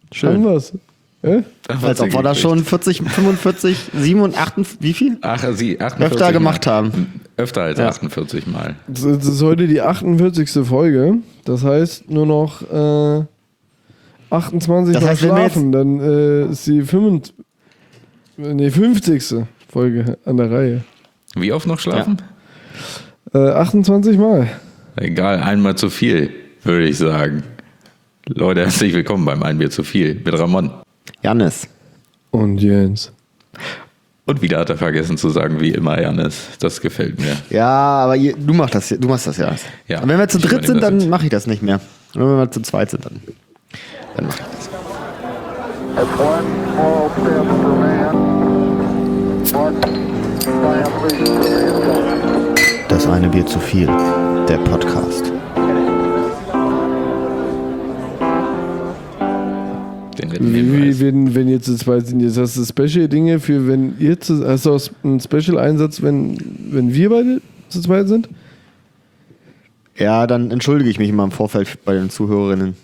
Schön. Haben wir's. Als ob wir da schon 40, 45, 87, wie viel? 48 öfter gemacht haben. Öfter als 48 Mal. Das ist heute die 48. Folge. Das heißt nur noch 28 Das Mal heißt, wenn wir schlafen. Dann ist die 50. Folge an der Reihe. Wie oft noch schlafen? 28 Mal. Egal, einmal zu viel, würde ich sagen. Leute, herzlich willkommen beim Ein Bier zu viel mit Ramon. Jannis. Und Jens. Und wieder hat er vergessen zu sagen, wie immer, Jannis. Das gefällt mir. Ja, aber du machst das ja. Ja, Und wenn wir zu ich dritt übernehme sind, das dann jetzt. mache ich das nicht mehr. Und wenn wir zu zweit sind, dann mache ich das. That's one small step for man, one giant leap for mankind. Das eine Bier zu viel. Der Podcast. Den dritten Hinweis. Wie, wenn ihr zu zweit sind, jetzt hast du Special-Dinge für, wenn ihr hast du auch einen Special-Einsatz, wenn wir beide zu zweit sind? Ja, dann entschuldige ich mich immer im Vorfeld bei den Zuhörerinnen.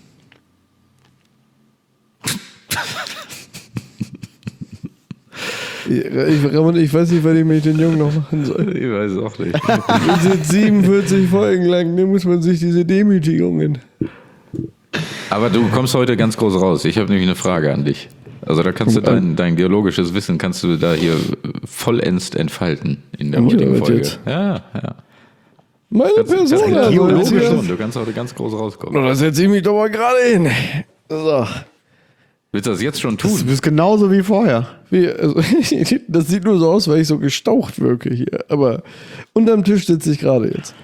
Ramon, ich weiß nicht, was ich mit den Jungen noch machen soll. Ich weiß auch nicht. Wir sind 47 Folgen lang, da muss man sich diese Demütigungen. Aber du kommst heute ganz groß raus. Ich habe nämlich eine Frage an dich. Also da kannst du dein geologisches Wissen kannst du da hier vollends entfalten in der Ja, heutigen was Folge. jetzt? Ja. Meine Person, Geologisch also, schon. Du kannst heute ganz groß rauskommen. da setze ich mich doch mal gerade hin. So. Willst du das jetzt schon Du tun? bist genauso wie vorher. Das sieht nur so aus, weil ich so gestaucht wirke hier. Aber unterm Tisch sitze ich gerade jetzt.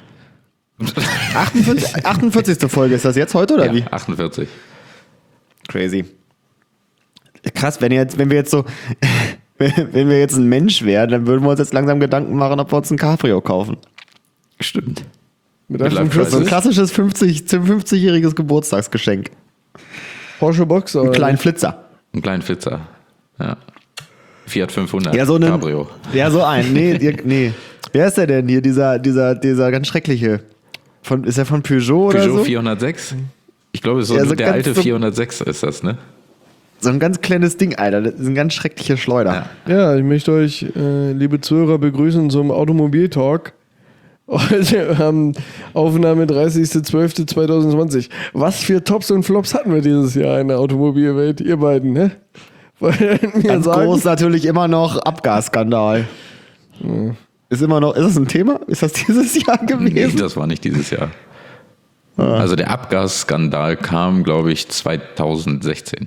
48. Folge, ist das jetzt heute oder wie? Ja, 48. Crazy. Krass, wenn wir jetzt so, wenn wir jetzt ein Mensch wären, dann würden wir uns jetzt langsam Gedanken machen, ob wir uns ein Cabrio kaufen. Stimmt. Mit Life So ein 48 klassisches 50-jähriges Geburtstagsgeschenk. Porsche Boxer. Einen kleinen Flitzer. Einen kleinen Flitzer. Ja. Fiat 500 Ja, so einen, Cabrio. Ja, so ein. Nee. Wer ist der denn hier? Dieser ganz schreckliche. Ist er von Peugeot oder Peugeot so? 406? Ich glaube, so Ja, so der ganz alte so- 406 ist das, ne? So ein ganz kleines Ding, Alter. Das ist ein ganz schreckliche Schleuder. Ja. Ja, ich möchte euch, liebe Zuhörer, begrüßen zum Automobil-Talk. Heute haben Aufnahme 30.12.2020. Was für Tops und Flops hatten wir dieses Jahr in der Automobilwelt, ihr beiden, ne? Weil mir Ganz sagen, groß natürlich immer noch Abgasskandal. Ist das ein Thema? Ist das dieses Jahr Nee, gewesen? das war nicht dieses Jahr. Also der Abgasskandal kam, glaube ich, 2016.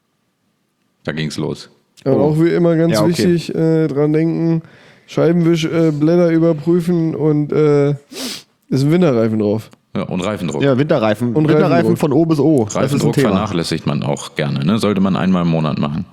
Da ging's los. aber auch wie immer ganz Ja, okay. wichtig, dran denken, Scheibenwischblätter überprüfen und ist ein Winterreifen drauf. Ja, und Reifendruck. Ja, Winterreifen. Und Winterreifen Reifendruck. von O bis O. Das ist ein Reifendruck Thema. vernachlässigt man auch gerne. Ne? Sollte man einmal im Monat machen.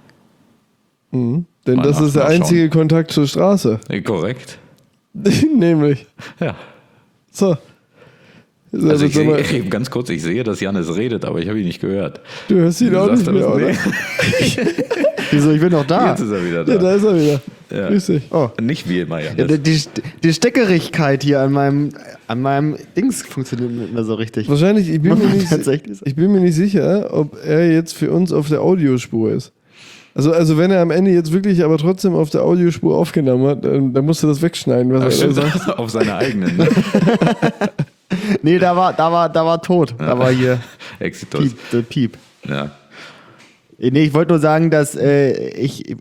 Denn Mal das ist der nachschauen. einzige Kontakt zur Straße. Korrekt. Nämlich. Ja. So. Also ich Sag mal, sehe, ganz kurz, ich sehe, dass Janis redet, aber ich habe ihn nicht gehört. du hörst ihn Du auch sagst nicht mehr, das oder? nicht. Wieso? Ich bin noch da. Jetzt ist er wieder Ja, da. da ist er wieder. Ja. Grüß dich. Oh. Nicht wie immer, Ja, Janis. die Steckerigkeit hier an meinem Dings funktioniert nicht mehr so richtig. Wahrscheinlich, ich bin, Muss mir man nicht, tatsächlich sagen. ich bin mir nicht sicher, ob er jetzt für uns auf der Audiospur ist. Also wenn er am Ende jetzt wirklich aber trotzdem auf der Audiospur aufgenommen hat, dann musst du das wegschneiden, was Ach, er stimmt, sagt. auf seiner eigenen. Ne? Nee, da war tot. Da war hier Exitus. Piep. Ja. Nee, ich wollte nur sagen, dass finde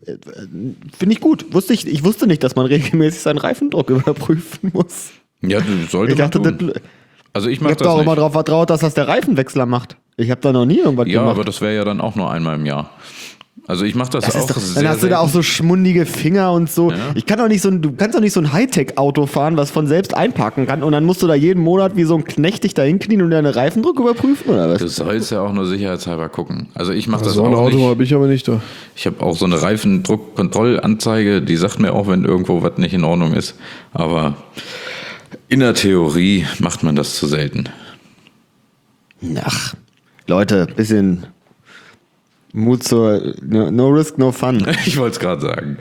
ich gut. Ich wusste nicht, dass man regelmäßig seinen Reifendruck überprüfen muss. Ja, du sollte Ich dachte, man tun. das, Also ich ich mache habe das da auch nicht. immer drauf vertraut, dass das der Reifenwechsler macht. Ich habe da noch nie irgendwas Ja, gemacht. aber das wäre ja dann auch nur einmal im Jahr. Also ich mache das, Das auch ist doch, sehr dann hast du da auch selten. so schmundige Finger und so. Ja. Du kannst doch nicht so ein Hightech-Auto fahren, was von selbst einparken kann und dann musst du da jeden Monat wie so ein Knecht dich da hinknien und deinen Reifendruck überprüfen oder was? Du sollst ja auch nur sicherheitshalber gucken. Also ich mache das So ein auch Auto nicht. habe ich aber nicht da. Ich habe auch so eine Reifendruckkontrollanzeige, die sagt mir auch, wenn irgendwo was nicht in Ordnung ist. Aber in der Theorie macht man das zu selten. Ach, Leute, bisschen Mut zur no risk, no fun. Ich wollte es gerade sagen.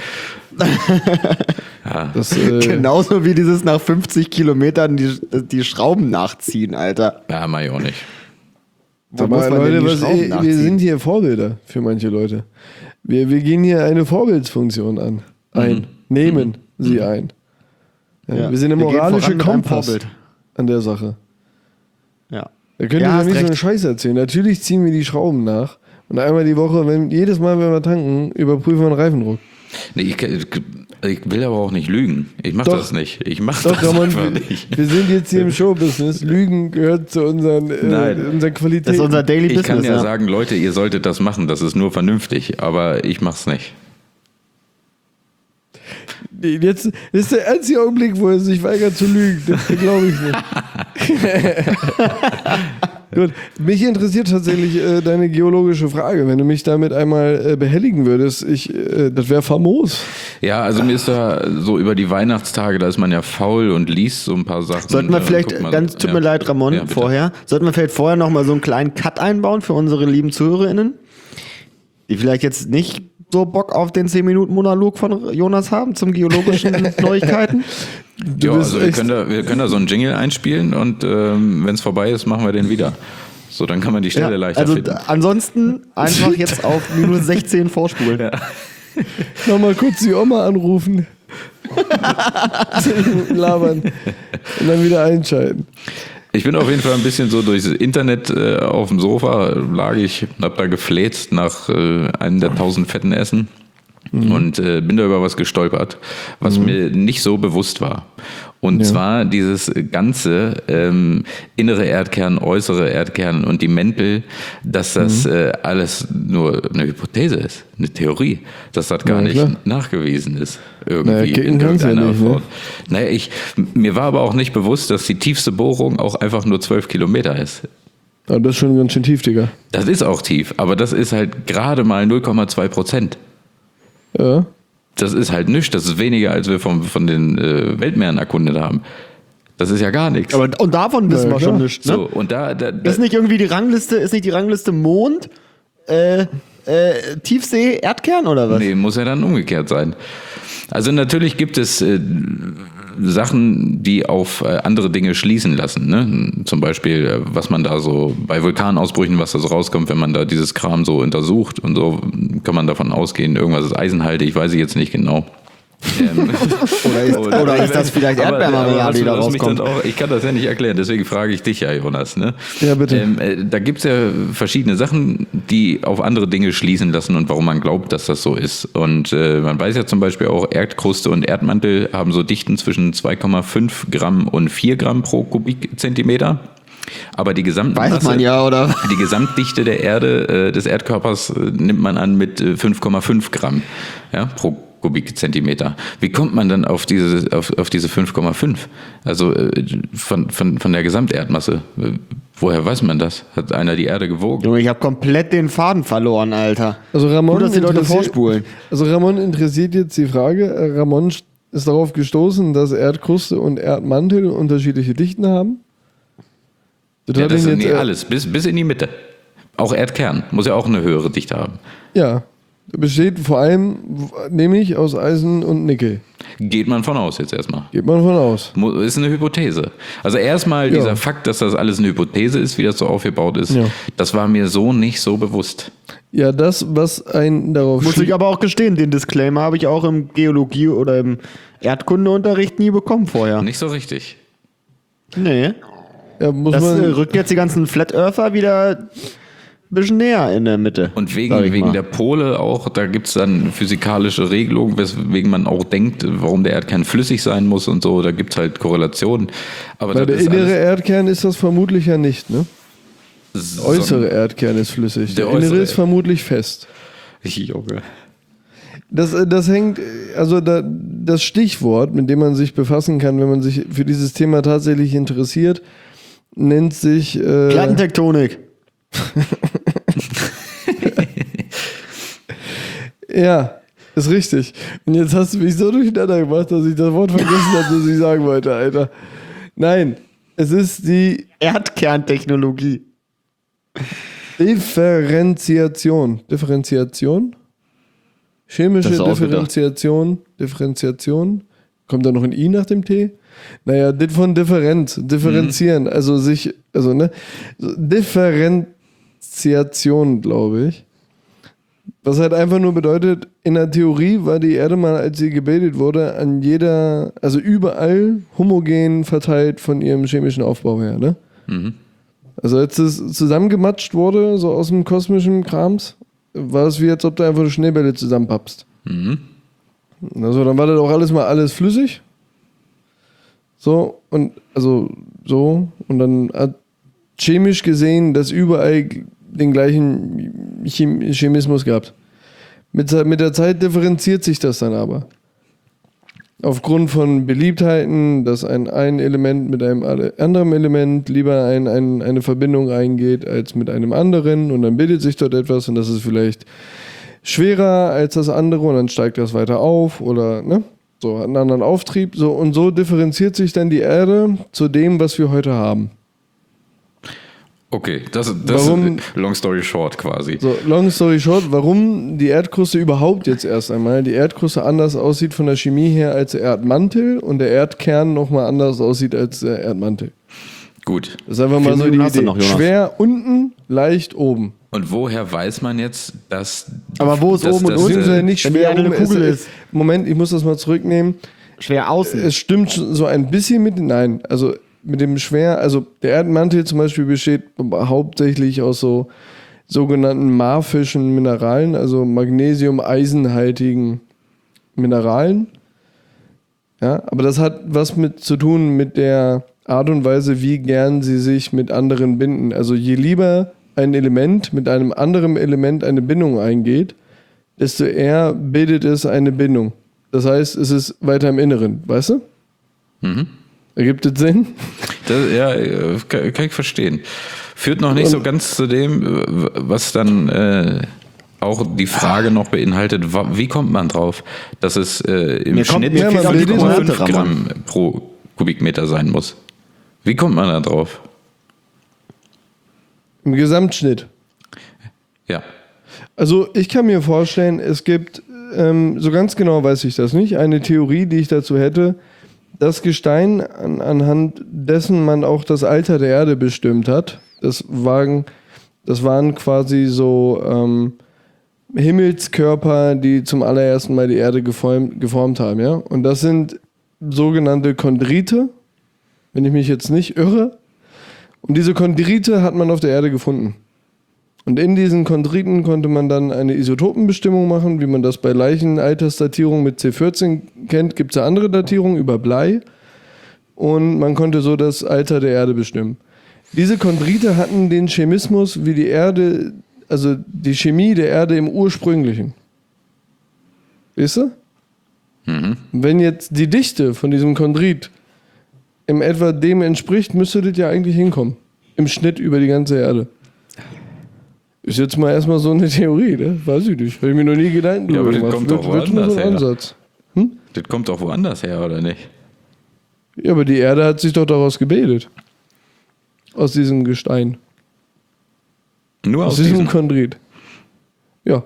Das, Genauso wie dieses nach 50 Kilometern die Schrauben nachziehen, Alter. Ja, mach ich auch nicht. Wo Sag muss mal, man denn Leute, die Schrauben wir nachziehen? sind hier Vorbilder für manche Leute. Wir gehen hier eine Vorbildsfunktion nehmen sie ein. Ja, Ja. wir sind der Wir gehen moralische voran mit einem Kompass Vorbild. an der Sache. Ja. Da könnt ihr Ja, doch hast nicht so recht. einen Scheiß erzählen. Natürlich ziehen wir die Schrauben nach. Und einmal die Woche, jedes Mal, wenn wir tanken, überprüfen wir den Reifendruck. Nee, ich will aber auch nicht lügen. Ich mache Doch. das nicht. Ich mache Doch, das Ramon, einfach nicht. wir sind jetzt hier im Showbusiness. Lügen gehört zu unseren Nein. Qualitäten. Das ist unser Daily Ich Business. kann ja sagen, Leute, ihr solltet das machen. Das ist nur vernünftig. Aber ich mach's nicht. Nee, jetzt das ist der einzige Augenblick, wo er sich weigert zu lügen. Das glaube ich nicht. Gut, mich interessiert tatsächlich deine geologische Frage. Wenn du mich damit einmal behelligen würdest, das wäre famos. Ja, also mir ist da so über die Weihnachtstage, da ist man ja faul und liest so ein paar Sachen. Sollten wir und vielleicht, guckt mal- ganz tut mir leid, Ramon, Ja, bitte. sollten wir vielleicht vorher nochmal so einen kleinen Cut einbauen für unsere lieben ZuhörerInnen, die vielleicht jetzt nicht so Bock auf den 10-Minuten-Monolog von Jonas haben zum geologischen Neuigkeiten? Ja, bist also wir echt- können da so einen Jingle einspielen und wenn es vorbei ist, machen wir den wieder. So, dann kann man die Stelle leichter also finden. ansonsten einfach jetzt auf minus 16 vorspulen. Ja. Nochmal kurz die Oma anrufen. Labern. Und dann wieder einschalten. Ich bin auf jeden Fall ein bisschen so durchs Internet auf dem Sofa lag ich, hab da gefläzt nach einem der 1000 fetten Essen und bin da über was gestolpert, was mir nicht so bewusst war. Und zwar dieses ganze innere Erdkern, äußere Erdkern und die Mäntel, dass das alles nur eine Hypothese ist, eine Theorie, dass das gar Ja, nicht klar. nachgewiesen ist. Naja, Irgendwie kicken in kann's ja irgendeiner nicht, ne? Form. Naja, mir war aber auch nicht bewusst, dass die tiefste Bohrung auch einfach nur 12 Kilometer ist. Aber das ist schon ganz schön tief, Digga. Das ist auch tief, aber das ist halt gerade mal 0,2%. Ja. Das ist halt nichts, das ist weniger, als wir von den Weltmeeren erkundet haben. Das ist ja gar nichts. Aber, und davon wissen Ja, wir schon klar. nichts, ne? so, und da Ist nicht irgendwie die Rangliste Mond, Tiefsee, Erdkern oder was? nee, muss ja dann umgekehrt sein. Also natürlich gibt es Sachen, die auf andere Dinge schließen lassen. Ne? Zum Beispiel, was man da so bei Vulkanausbrüchen, was da so rauskommt, wenn man da dieses Kram so untersucht und so, kann man davon ausgehen, irgendwas ist eisenhaltig, weiß ich jetzt nicht genau. Oder ist das vielleicht Erdbeermarmelade, die da rauskommt? Ich kann das ja nicht erklären, deswegen frage ich dich ja, Jonas. Ne? Ja, bitte. Da gibt es ja verschiedene Sachen, die auf andere Dinge schließen lassen und warum man glaubt, dass das so ist. Und man weiß ja zum Beispiel auch, Erdkruste und Erdmantel haben so Dichten zwischen 2,5 Gramm und 4 Gramm pro Kubikzentimeter. Aber die Weiß man ja, oder? die Gesamtdichte der Erde, des Erdkörpers, nimmt man an mit 5,5 Gramm pro Kubikzentimeter. Wie kommt man dann auf diese 5,5? Also von der Gesamterdmasse. Woher weiß man das? Hat einer die Erde gewogen? Junge, ich habe komplett den Faden verloren, Alter. Also Ramon Gut, dass die Leute interessiert- vorspulen. Also Ramon interessiert jetzt die Frage. Ramon ist darauf gestoßen, dass Erdkruste und Erdmantel unterschiedliche Dichten haben. Das Ja, hat das ihn ist jetzt, alles, bis in die Mitte. Auch Erdkern muss ja auch eine höhere Dichte haben. Ja, besteht vor allem, nämlich aus Eisen und Nickel. Geht man von aus jetzt erstmal. Geht man von aus. Ist eine Hypothese. Also erstmal Ja. dieser Fakt, dass das alles eine Hypothese ist, wie das so aufgebaut ist, Ja. das war mir so nicht so bewusst. Ja, das, was einen darauf Muss ich aber auch gestehen, den Disclaimer habe ich auch im Geologie- oder im Erdkundeunterricht nie bekommen vorher. Nicht so richtig. Nee. ja, muss Das man, rückt jetzt die ganzen Flat Earther wieder ein bisschen näher in der Mitte. Und sag wegen ich mal. der Pole auch, da gibt es dann physikalische Regelungen, weswegen man auch denkt, warum der Erdkern flüssig sein muss und so. Da gibt es halt Korrelationen. Aber bei der das ist innere alles Erdkern ist das vermutlich ja nicht, ne? so- Äußere Erdkern ist flüssig. Der Der innere äußere ist vermutlich fest. Junge. Das hängt, also das Stichwort, mit dem man sich befassen kann, wenn man sich für dieses Thema tatsächlich interessiert, nennt sich Plattentektonik. ja, ist richtig. Und jetzt hast du mich so durcheinander gemacht, dass ich das Wort vergessen habe, das ich sagen wollte, Alter. Nein, es ist die Erdkerntechnologie. Differenziation. Differenziation? Chemische Das ist ausgedacht. Differenziation. Kommt da noch ein I nach dem T? Naja, von Differenz. Differenzieren. Also sich, also, ne? Differentiation, glaube ich. Was halt einfach nur bedeutet, in der Theorie war die Erde mal, als sie gebildet wurde, also überall homogen verteilt von ihrem chemischen Aufbau her, ne? Mhm. Also als es zusammengematscht wurde, so aus dem kosmischen Krams, war es wie, als ob du einfach Schneebälle zusammenpappst. Mhm. Also dann war das auch alles flüssig. So, und dann hat chemisch gesehen das überall den gleichen Chemismus gehabt. Mit der Zeit differenziert sich das dann aber. Aufgrund von Beliebtheiten, dass ein Element mit einem anderen Element lieber eine Verbindung eingeht als mit einem anderen und dann bildet sich dort etwas und das ist vielleicht schwerer als das andere und dann steigt das weiter auf oder ne? So, hat einen anderen Auftrieb. So, und so differenziert sich dann die Erde zu dem, was wir heute haben. Okay, das Warum- ist long story short quasi. So, long story short, warum die Erdkruste überhaupt jetzt erst einmal, die Erdkruste anders aussieht von der Chemie her als der Erdmantel und der Erdkern nochmal anders aussieht als der Erdmantel. Gut. Das ist einfach mal 4 so die Minuten hast du Idee. noch, Jonas. Schwer unten, leicht oben. Und woher weiß man jetzt, dass... Aber wo ist oben und unten? Beziehungsweise nicht wenn die schwer Erde eine oben, Kugel ist. Moment, ich muss das mal zurücknehmen. Schwer außen. Es stimmt so ein bisschen nein, also mit dem also der Erdmantel zum Beispiel besteht hauptsächlich aus so sogenannten maphischen Mineralen, also Magnesium-eisenhaltigen Mineralen. Ja, aber das hat was zu tun mit der Art und Weise, wie gern sie sich mit anderen binden. Also je lieber ein Element mit einem anderen Element eine Bindung eingeht, desto eher bildet es eine Bindung. Das heißt, es ist weiter im Inneren, weißt du? Mhm. Ergibt das Sinn? Ja, kann ich verstehen. Führt noch nicht so ganz zu dem, was dann auch die Frage noch beinhaltet, wie kommt man drauf, dass es im Schnitt mir fehlt auch die 5,5 Koordinate, Gramm pro Kubikmeter sein muss. Wie kommt man da drauf? Im Gesamtschnitt. Ja. Also ich kann mir vorstellen, es gibt, so ganz genau weiß ich das nicht, eine Theorie, die ich dazu hätte, das Gestein, anhand dessen man auch das Alter der Erde bestimmt hat, das waren quasi so Himmelskörper, die zum allerersten Mal die Erde geformt haben, ja. Und das sind sogenannte Chondrite, wenn ich mich jetzt nicht irre. Und diese Chondrite hat man auf der Erde gefunden. Und in diesen Chondriten konnte man dann eine Isotopenbestimmung machen, wie man das bei Leichenaltersdatierung mit C14 kennt. Gibt es ja andere Datierungen über Blei. Und man konnte so das Alter der Erde bestimmen. Diese Chondrite hatten den Chemismus wie die Erde, also die Chemie der Erde im Ursprünglichen. Weißt du? Mhm. Wenn jetzt die Dichte von diesem Chondrit im etwa dem entspricht, müsste das ja eigentlich hinkommen. Im Schnitt über die ganze Erde. Ist jetzt mal erstmal so eine Theorie, ne? Weiß ich nicht. Habe ich mir noch nie Gedanken Ja, aber drüber das gemacht. kommt doch Wird nur woanders so ein her. Ansatz. Das kommt auch woanders her, oder nicht? Ja, aber die Erde hat sich doch daraus gebildet. Aus diesem Gestein. Nur Aus aus diesem diesem... Chondrit. Ja.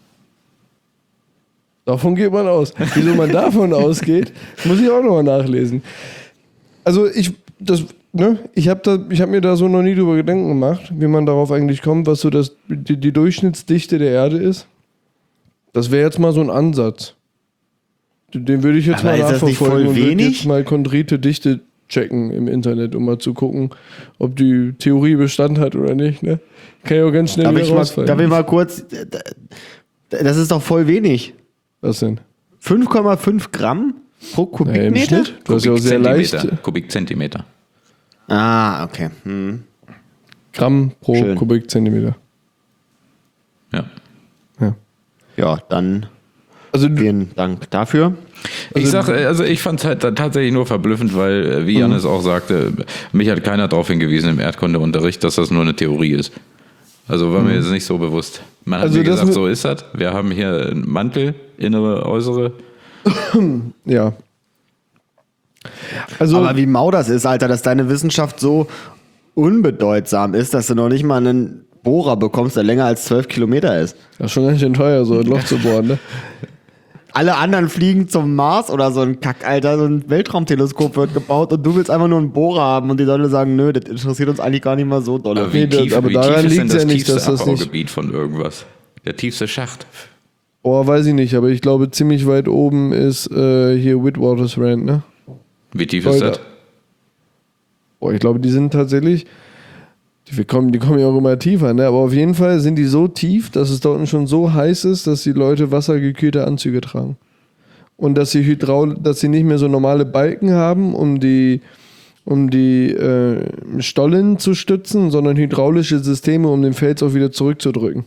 Davon geht man aus. Wieso man davon ausgeht, muss ich auch nochmal nachlesen. Also ich habe mir da so noch nie drüber Gedanken gemacht, wie man darauf eigentlich kommt, was so die Durchschnittsdichte der Erde ist. Das wäre jetzt mal so ein Ansatz. Den würde ich jetzt Aber mal ist das nicht nachverfolgen voll und würde wenig? jetzt mal Chondrite-Dichte checken im Internet, um mal zu gucken, ob die Theorie Bestand hat oder nicht. Ne? Kann ja auch ganz schnell wieder rausfallen. Darf ich mal kurz, das ist doch voll wenig. Was denn? 5,5 Gramm pro Naja, im Kubikmeter? Schnitt. Das ist ja auch sehr leicht. Kubikzentimeter. Ah, okay. Gramm pro Schön. Kubikzentimeter. Ja. Ja. Ja, dann Also vielen Dank dafür. Ich fand es halt tatsächlich nur verblüffend, weil, wie Jannis auch sagte, mich hat keiner darauf hingewiesen im Erdkundeunterricht, dass das nur eine Theorie ist. Also war mir jetzt nicht so bewusst. Man hat Also mir das gesagt, mit- so ist das. Wir haben hier einen Mantel, innere, äußere. ja. Also Aber wie mau das ist, Alter, dass deine Wissenschaft so unbedeutsam ist, dass du noch nicht mal einen Bohrer bekommst, der länger als 12 Kilometer ist. das ist schon ganz schön teuer, so ein Loch zu bohren. Ne? alle anderen fliegen zum Mars oder so ein Kack, Alter. So ein Weltraumteleskop wird gebaut und du willst einfach nur einen Bohrer haben und die Leute sagen, nö, das interessiert uns eigentlich gar nicht mal so doll. Aber Nee, aber wie daran tief ist liegt's denn das ja nicht, tiefste dass das nicht- Abbaugebiet von irgendwas? Der tiefste Schacht. Oh, weiß ich nicht, aber ich glaube, ziemlich weit oben ist hier Witwatersrand, ne? Wie tief ist das? Oh, ich glaube, die sind tatsächlich, die kommen ja auch immer tiefer, ne? Aber auf jeden Fall sind die so tief, dass es dort schon so heiß ist, dass die Leute wassergekühlte Anzüge tragen. Und dass sie nicht mehr so normale Balken haben, um die Stollen zu stützen, sondern hydraulische Systeme, um den Fels auch wieder zurückzudrücken.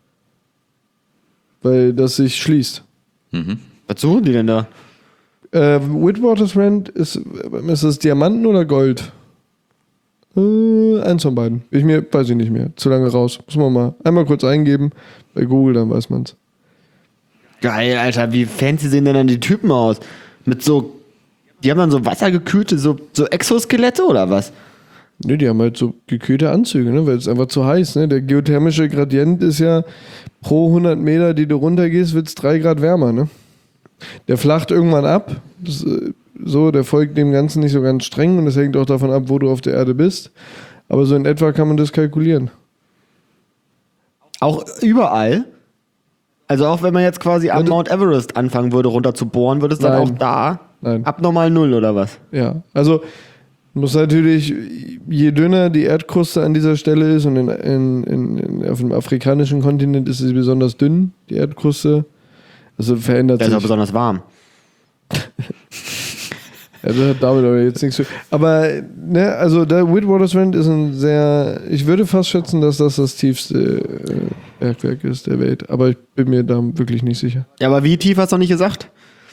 Weil das sich schließt. Was suchen die denn da? Witwatersrand ist das Diamanten oder Gold? Eins von beiden. Weiß ich nicht mehr. Zu lange raus. Muss man mal einmal kurz eingeben bei Google, dann weiß man's. Geil, Alter, wie fancy sehen denn dann die Typen aus? Mit so, die haben dann so wassergekühlte, so Exoskelette oder was? Ne, die haben halt so gekühlte Anzüge, ne? Weil es einfach zu heiß, ne? Der geothermische Gradient ist ja pro 100 Meter, die du runtergehst, wird es 3 Grad wärmer, ne? Der flacht irgendwann ab. Der folgt dem Ganzen nicht so ganz streng und das hängt auch davon ab, wo du auf der Erde bist. Aber so in etwa kann man das kalkulieren. Auch überall? Also auch wenn man jetzt quasi am Mount Everest anfangen würde, runter zu bohren, würde es dann Nein. auch da Nein. abnormal 0 oder was? Ja, also muss natürlich, je dünner die Erdkruste an dieser Stelle ist und auf dem afrikanischen Kontinent ist sie besonders dünn, die Erdkruste. Also verändert Der ist auch sich. besonders warm. Ja, das hat damit aber jetzt nichts zu. Aber, ne, also der Witwatersrand ist ein sehr, ich würde fast schätzen, dass das tiefste Bergwerk ist der Welt. Aber ich bin mir da wirklich nicht sicher. Ja, aber wie tief hast du noch nicht gesagt?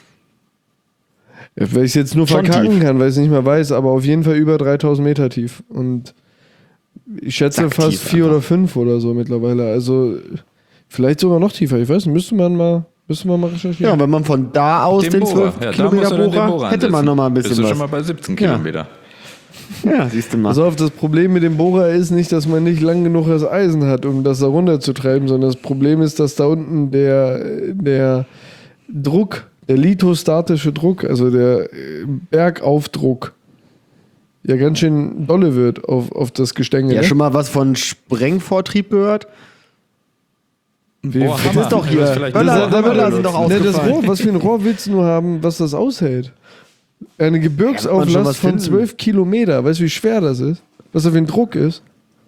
Ja, weil ich es jetzt nur Schon verkacken tief. kann, weil ich es nicht mehr weiß, aber auf jeden Fall über 3000 Meter tief. Und ich schätze Sacktief fast 4 einfach. oder 5 oder so mittlerweile. Also vielleicht sogar noch tiefer. Ich weiß nicht, müsste man mal recherchieren. Ja, und wenn man von da aus den 12 Kilometer Bohrer, hätte man noch mal ein bisschen Bist du was. schon mal bei 17 Ja. Kilometer. Ja, siehst du mal. Pass auf, das Problem mit dem Bohrer ist nicht, dass man nicht lang genug das Eisen hat, um das da runterzutreiben, sondern das Problem ist, dass da unten der Druck, der lithostatische Druck, also der Bergaufdruck, ja ganz schön dolle wird auf das Gestänge. Ja, ne? schon mal was von Sprengvortrieb gehört? Boah, Das ist doch hier. Böller sind doch Ne, das ausgefallen. Rohr, was für ein Rohr willst du nur haben, was das aushält? Eine Ja, wird man schon Gebirgsauflast was von finden. 12 Kilometer. Weißt du, wie schwer das ist? Was da für ein Druck ist?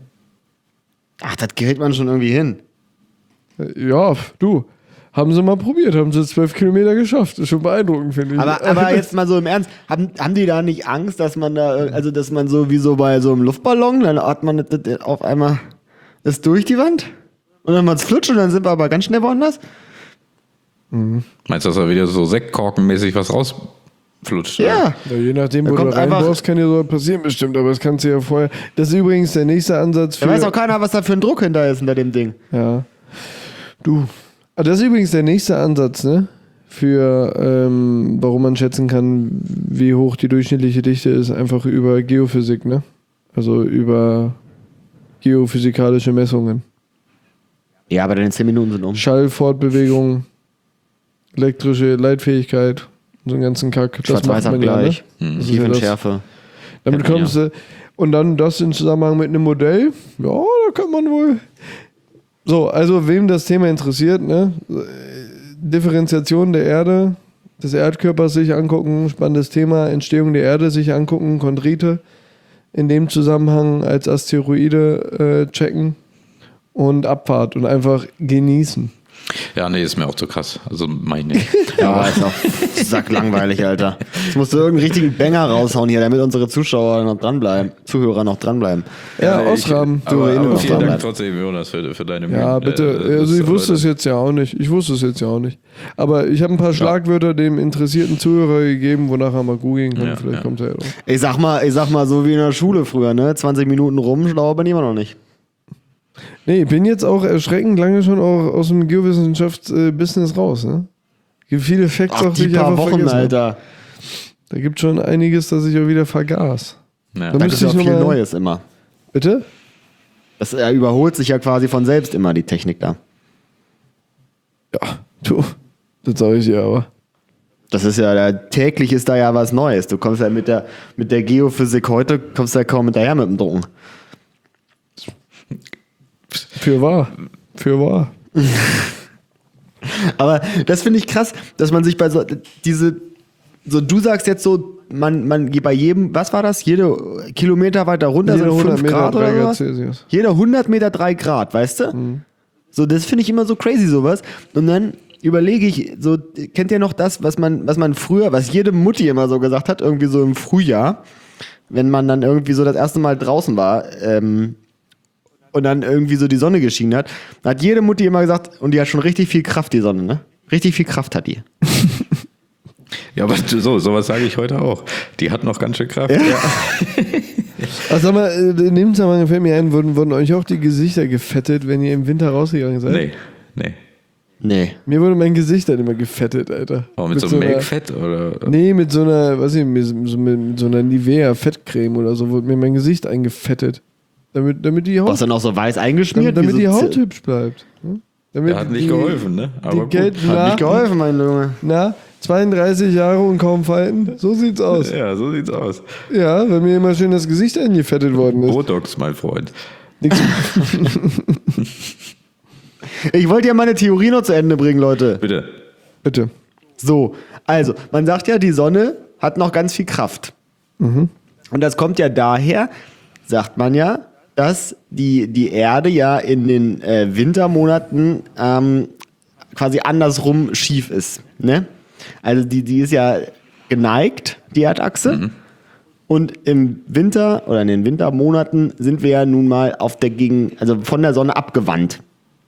Ach, das kriegt man schon irgendwie hin. Ja, du. Haben sie mal probiert, haben sie 12 Kilometer geschafft. Ist schon beeindruckend, finde ich. Aber jetzt mal so im Ernst, haben die da nicht Angst, dass man da, also dass man so wie so bei so einem Luftballon, dann atmet man das auf einmal ist durch die Wand? Und dann macht's flutsch und dann sind wir aber ganz schnell woanders? Meinst du, dass da wieder so Sektkorkenmäßig was rausflutscht? Ja. Ja, je nachdem, Da wo du kommt einfach- reinbaust, kann ja so passieren bestimmt, aber das kannst du ja vorher. Das ist übrigens der nächste Ansatz für. Da weiß auch keiner, was da für ein Druck hinter ist hinter dem Ding. Ja. Du. Aber das ist übrigens der nächste Ansatz, ne? Für, warum man schätzen kann, wie hoch die durchschnittliche Dichte ist, einfach über Geophysik, ne? Also über geophysikalische Messungen. Ja, aber deine 10 Minuten sind um. Schallfortbewegung, elektrische Leitfähigkeit, so einen ganzen Kack. Das macht man ja, ne? Schwarz-Weiß-Abgleich, Das ist ja das. Tiefenschärfe. Damit Kennt man kommst du. Und dann das in Zusammenhang mit einem Modell. Ja, da kann man wohl. So, also wem das Thema interessiert, ne? Differenziation der Erde, des Erdkörpers sich angucken, spannendes Thema, Entstehung der Erde sich angucken, Chondrite in dem Zusammenhang als Asteroide checken und Abfahrt und einfach genießen. Ja, nee, ist mir auch zu krass. Also mein nicht. Ja, ist auch sacklangweilig, Alter. Jetzt musst du irgendeinen richtigen Banger raushauen hier, damit unsere Zuschauer noch dranbleiben, Zuhörer noch dranbleiben. Ja, Osram. Aber noch vielen dran Dank bleibst. trotzdem, Jonas, für deine Mühen. Ja, bitte. Also ich wusste es jetzt ja auch nicht. Aber ich habe ein paar Schlagwörter dem interessierten Zuhörer gegeben, wonach er mal googeln kann. Ja, Vielleicht ja. kommt er ja drauf. Ich sag mal, so wie in der Schule früher, ne? 20 Minuten rum, schlau bin ich immer noch nicht. Nee, ich bin jetzt auch erschreckend lange schon auch aus dem Geowissenschafts-Business raus. Ne? Gibt viele Facts, Ach, auch, die ich paar einfach Wochen, vergessen hab. Alter. Da gibt schon einiges, das ich auch wieder vergaß. Ja. Da Da müsste ist ja ich auch viel noch mal- Neues immer. Bitte? Das überholt sich ja quasi von selbst immer, die Technik da. Ja, du, das sage ich dir aber. Das ist ja, täglich ist da ja was Neues. Du kommst ja mit der Geophysik heute, kommst ja kaum hinterher mit dem Drucken. Für wahr. Aber das finde ich krass, dass man sich bei du sagst jetzt so, man geht bei jedem, was war das? Jede Kilometer weiter runter Jeder sind 5 Meter Grad 3 oder Grad sowas? Celsius. Jeder 100 Meter 3 Grad, weißt du? So, das finde ich immer so crazy, sowas. Und dann überlege ich, so, kennt ihr noch das, was man früher, was jede Mutti immer so gesagt hat, irgendwie so im Frühjahr, wenn man dann irgendwie so das erste Mal draußen war, und dann irgendwie so die Sonne geschienen hat, da hat jede Mutti immer gesagt, und die hat schon richtig viel Kraft, die Sonne, ne? Richtig viel Kraft hat die. Ja, aber sowas sage ich heute auch. Die hat noch ganz schön Kraft. Ja. Ach, sag mal, in dem Zusammenhang fällt mir ein, wurden euch auch die Gesichter gefettet, wenn ihr im Winter rausgegangen seid? Nee. Mir wurde mein Gesicht dann immer gefettet, Alter. Oh, mit so einem Melkfett oder? Nee, mit so einer, mit so einer Nivea-Fettcreme oder so wurde mir mein Gesicht eingefettet. Damit die Haut, Was dann auch so weiß eingeschmiert? damit wie die so Haut hübsch bleibt. Hm? Damit Hat nicht geholfen, ne? Aber gut. Geld, Hat nicht geholfen, mein Junge. 32 Jahre und kaum Falten. So sieht's aus. Ja, so sieht's aus. Ja, wenn mir immer schön das Gesicht eingefettet worden ist. Botox, mein Freund. Nix. Ich wollte ja meine Theorie noch zu Ende bringen, Leute. Bitte. Bitte. So, also, man sagt ja, die Sonne hat noch ganz viel Kraft. Und das kommt ja daher, sagt man ja, dass die Erde ja in den Wintermonaten quasi andersrum schief ist. Ne? Also die ist ja geneigt, die Erdachse. Und im Winter oder in den Wintermonaten sind wir ja nun mal also von der Sonne abgewandt.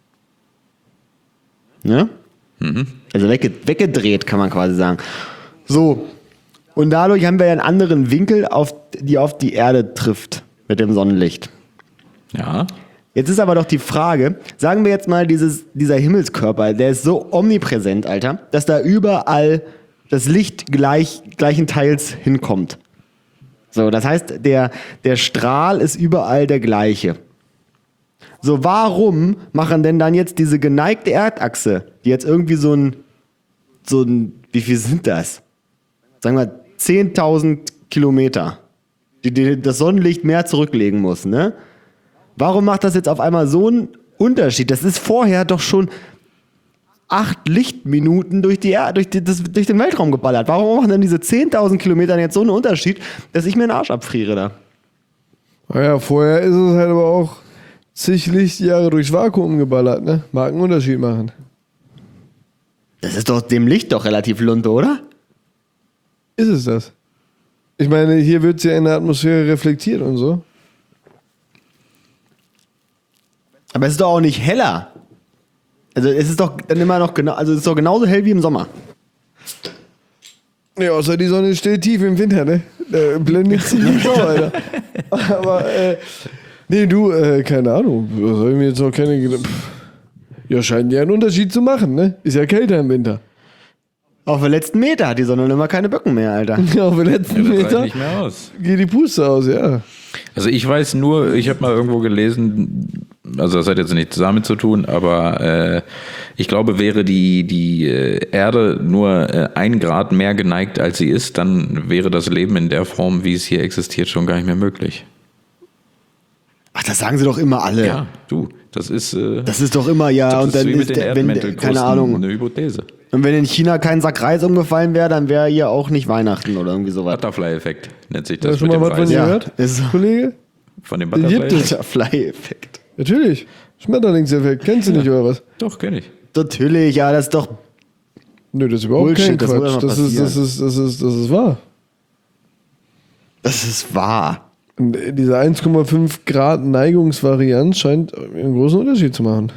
Ne? Also weggedreht, kann man quasi sagen. So. Und dadurch haben wir ja einen anderen Winkel, die auf die Erde trifft mit dem Sonnenlicht. Ja. Jetzt ist aber doch die Frage, sagen wir jetzt mal, dieser Himmelskörper, der ist so omnipräsent, Alter, dass da überall das Licht gleichen Teils hinkommt. So, das heißt, der Strahl ist überall der gleiche. So, warum machen denn dann jetzt diese geneigte Erdachse, die jetzt irgendwie so ein, wie viel sind das? Sagen wir 10.000 Kilometer, die das Sonnenlicht mehr zurücklegen muss, ne? Warum macht das jetzt auf einmal so einen Unterschied? Das ist vorher doch schon 8 Lichtminuten durch den Weltraum geballert. Warum machen denn diese 10.000 Kilometer jetzt so einen Unterschied, dass ich mir den Arsch abfriere da? Naja, vorher ist es halt aber auch zig Lichtjahre durchs Vakuum geballert, ne? Mag einen Unterschied machen. Das ist doch dem Licht doch relativ lunte, oder? Ist es das? Ich meine, hier wird es ja in der Atmosphäre reflektiert und so. Aber es ist doch auch nicht heller. Also es ist doch dann immer noch es ist doch genauso hell wie im Sommer. Ja, außer die Sonne steht tief im Winter, ne? Da blendet ziemlich Sau, Alter. Aber, nee, du, keine Ahnung. Da soll ich mir jetzt noch keine. Ja, scheint ja einen Unterschied zu machen, ne? Ist ja kälter im Winter. Auf den letzten Meter hat die Sonne immer keine Böcken mehr, Alter. Ja, auf den letzten Das reicht Meter nicht mehr aus. geht die Puste aus, ja. Also ich weiß nur, ich habe mal irgendwo gelesen, also das hat jetzt nichts damit zu tun, aber ich glaube, wäre die Erde nur 1 Grad mehr geneigt, als sie ist, dann wäre das Leben in der Form, wie es hier existiert, schon gar nicht mehr möglich. Ach, das sagen sie doch immer alle. Ja, du, das ist doch immer, ja. das Und dann wie mit ist den der, wenn, Erdmantelkrusten keine Ahnung. eine Hypothese. Und wenn in China kein Sack Reis umgefallen wäre, dann wäre hier auch nicht Weihnachten oder irgendwie sowas. Butterfly-Effekt nennt sich Hast das du schon mal was von Reis. dir Ja, gehört, ist so. Kollege? Von dem gibt Butterfly-Effekt? Der Fly-Effekt. Natürlich. Schmetterlingseffekt. Kennst du nicht, oder was? Doch, kenne ich. Natürlich, ja, das ist doch. Nö, das ist überhaupt Bullshit, kein das muss Quatsch. doch Das ist wahr. Das ist wahr. Und diese 1,5 Grad Neigungsvarianz scheint einen großen Unterschied zu machen.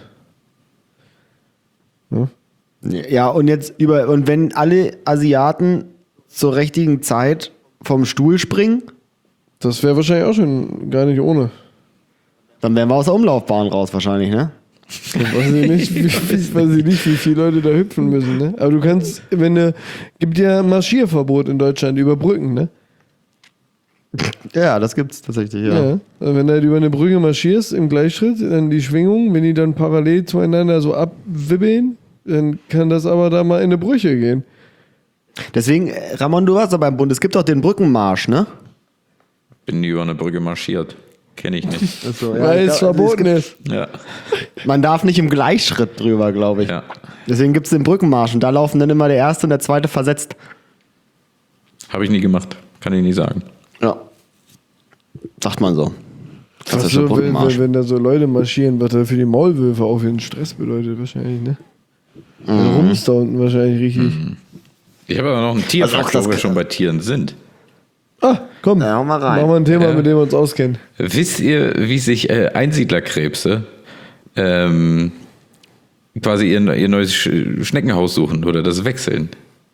Ja? Ja, und und wenn alle Asiaten zur richtigen Zeit vom Stuhl springen, Das wäre wahrscheinlich auch schon gar nicht ohne. dann wären wir aus der Umlaufbahn raus wahrscheinlich, ne? Weiß ich nicht, wie viele Leute da hüpfen müssen, ne? Aber du kannst, gibt ja Marschierverbot in Deutschland über Brücken, ne? Ja, das gibt's tatsächlich, ja. Ja. Also wenn du halt über eine Brücke marschierst im Gleichschritt, dann die Schwingung, wenn die dann parallel zueinander so abwibbeln, dann kann das aber da mal in eine Brüche gehen. Deswegen, Ramon, du warst doch beim Bund. Es gibt doch den Brückenmarsch, ne? Bin nie über eine Brücke marschiert. Kenne ich nicht. Achso, Weil es verboten ist. Ja. Man darf nicht im Gleichschritt drüber, glaube ich. Ja. Deswegen gibt es den Brückenmarsch und da laufen dann immer der Erste und der Zweite versetzt. Habe ich nie gemacht. Kann ich nie sagen. Ja. Sagt man so. Das ist Ach schon so, Brückenmarsch. wenn da so Leute marschieren, was da für die Maulwürfe auch für einen Stress bedeutet wahrscheinlich, ne? Dann rumst da unten wahrscheinlich richtig. Ich habe aber noch einen Tierfakt, das wo wir schon bei Tieren sind. Ah, komm, Ja, hau mal rein. machen wir ein Thema, mit dem wir uns auskennen. Wisst ihr, wie sich Einsiedlerkrebse quasi ihr neues Schneckenhaus suchen oder das wechseln?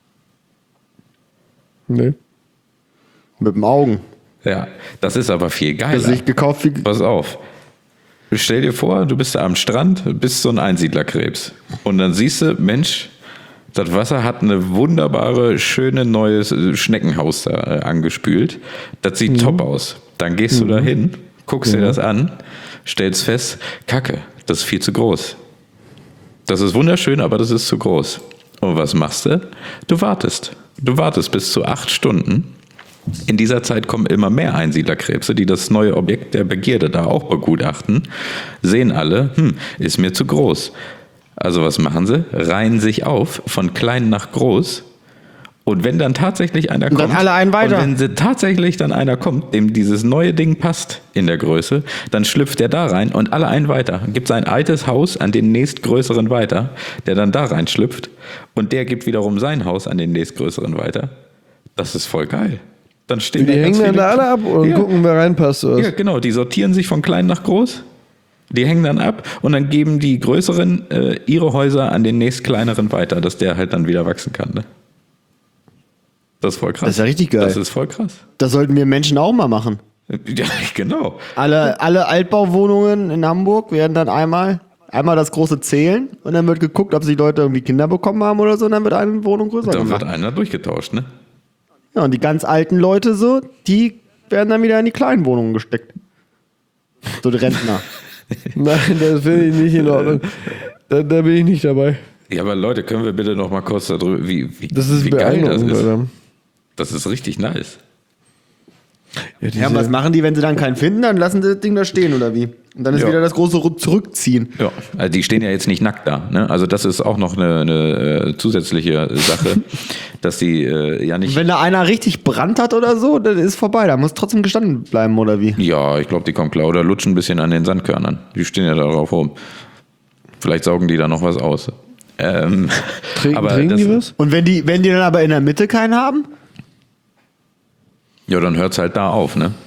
Nee. Mit dem Augen. Ja, das ist aber viel geiler. Gesicht gekauft wie. Pass auf. Stell dir vor, du bist da am Strand, bist so ein Einsiedlerkrebs. Und dann siehst du, Mensch, das Wasser hat eine wunderbare, schöne neues Schneckenhaus da angespült. Das sieht top aus. Dann gehst du da hin, guckst dir das an, stellst fest, Kacke, das ist viel zu groß. Das ist wunderschön, aber das ist zu groß. Und was machst du? Du wartest. Du wartest bis zu 8 Stunden. In dieser Zeit kommen immer mehr Einsiedlerkrebse, die das neue Objekt der Begierde da auch begutachten, sehen alle, ist mir zu groß. Also was machen sie? Reihen sich auf, von klein nach groß. Und wenn dann tatsächlich einer Und kommt, dann alle einen weiter. und wenn tatsächlich dann einer kommt, dem dieses neue Ding passt in der Größe, dann schlüpft der da rein und alle einen weiter. Gibt sein altes Haus an den nächstgrößeren weiter, der dann da rein schlüpft und der gibt wiederum sein Haus an den nächstgrößeren weiter. Das ist voll geil. Dann stehen Die da ganz hängen dann viele- da alle ab und Ja. gucken, wer reinpasst. Oder Ja, was? genau. Die sortieren sich von klein nach groß. Die hängen dann ab und dann geben die Größeren ihre Häuser an den nächstkleineren weiter, dass der halt dann wieder wachsen kann. Ne? Das ist voll krass. Das ist ja richtig geil. Das ist voll krass. Das sollten wir Menschen auch mal machen. Ja, genau. Alle Altbauwohnungen in Hamburg werden dann einmal das große zählen und dann wird geguckt, ob sich Leute irgendwie Kinder bekommen haben oder so und dann wird eine Wohnung größer Da wird gemacht. einer durchgetauscht, ne? Ja, und die ganz alten Leute so, die werden dann wieder in die kleinen Wohnungen gesteckt. So die Rentner. Nein, das finde ich nicht in Ordnung. Da bin ich nicht dabei. Ja, aber Leute, können wir bitte noch mal kurz darüber, wie Das ist wie geil das beeindruckend, ist. Alter. Das ist richtig nice. Ja, Ja, und was machen die, wenn sie dann keinen finden? Dann lassen sie das Ding da stehen oder wie? Und dann ist Ja. wieder das große Zurückziehen. Ja, also die stehen ja jetzt nicht nackt da. Ne? Also das ist auch noch eine zusätzliche Sache, dass die ja nicht... Wenn da einer richtig Brand hat oder so, dann ist vorbei. Da muss trotzdem gestanden bleiben oder wie? Ja, ich glaube, die kommen klar oder lutschen ein bisschen an den Sandkörnern. Die stehen ja darauf rum. Vielleicht saugen die da noch was aus. Trinken das- die was? Und wenn die dann aber in der Mitte keinen haben? Ja, dann hört es halt da auf, ne?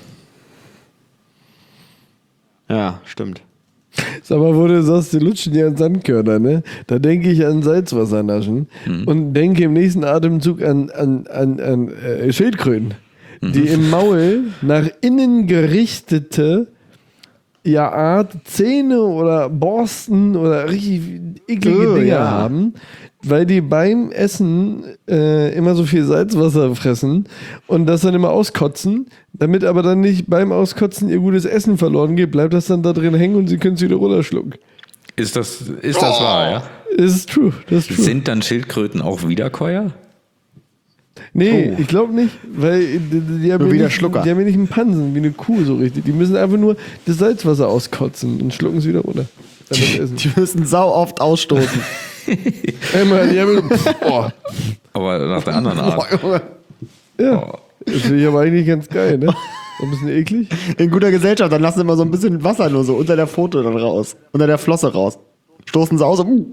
Ja, stimmt. Sag mal, wo du sagst, die lutschen ja an Sandkörner, ne? Da denke ich an Salzwassernaschen und denke im nächsten Atemzug an Schildkröten, die im Maul nach innen gerichtete Art Zähne oder Borsten oder richtig eklige Dinge ja. haben, weil die beim Essen immer so viel Salzwasser fressen und das dann immer auskotzen, damit aber dann nicht beim Auskotzen ihr gutes Essen verloren geht, bleibt das dann da drin hängen und sie können es wieder runterschlucken. Ist das wahr, ja? Das ist true, das ist true. Sind dann Schildkröten auch Wiederkäuer? Nee, ich glaube nicht, weil die haben, Nur ja wieder nicht, Schlucker. die haben ja nicht einen Pansen wie eine Kuh so richtig. Die müssen einfach nur das Salzwasser auskotzen und schlucken es wieder runter. Damit essen. Die müssen sau oft ausstoßen. Einmal, die haben Aber nach der anderen Art. ja, das finde ich aber eigentlich ganz geil, ne? Ein bisschen eklig. In guter Gesellschaft, dann lassen sie immer so ein bisschen Wasser nur so unter der Pfote dann raus. Unter der Flosse raus. Stoßen sie aus und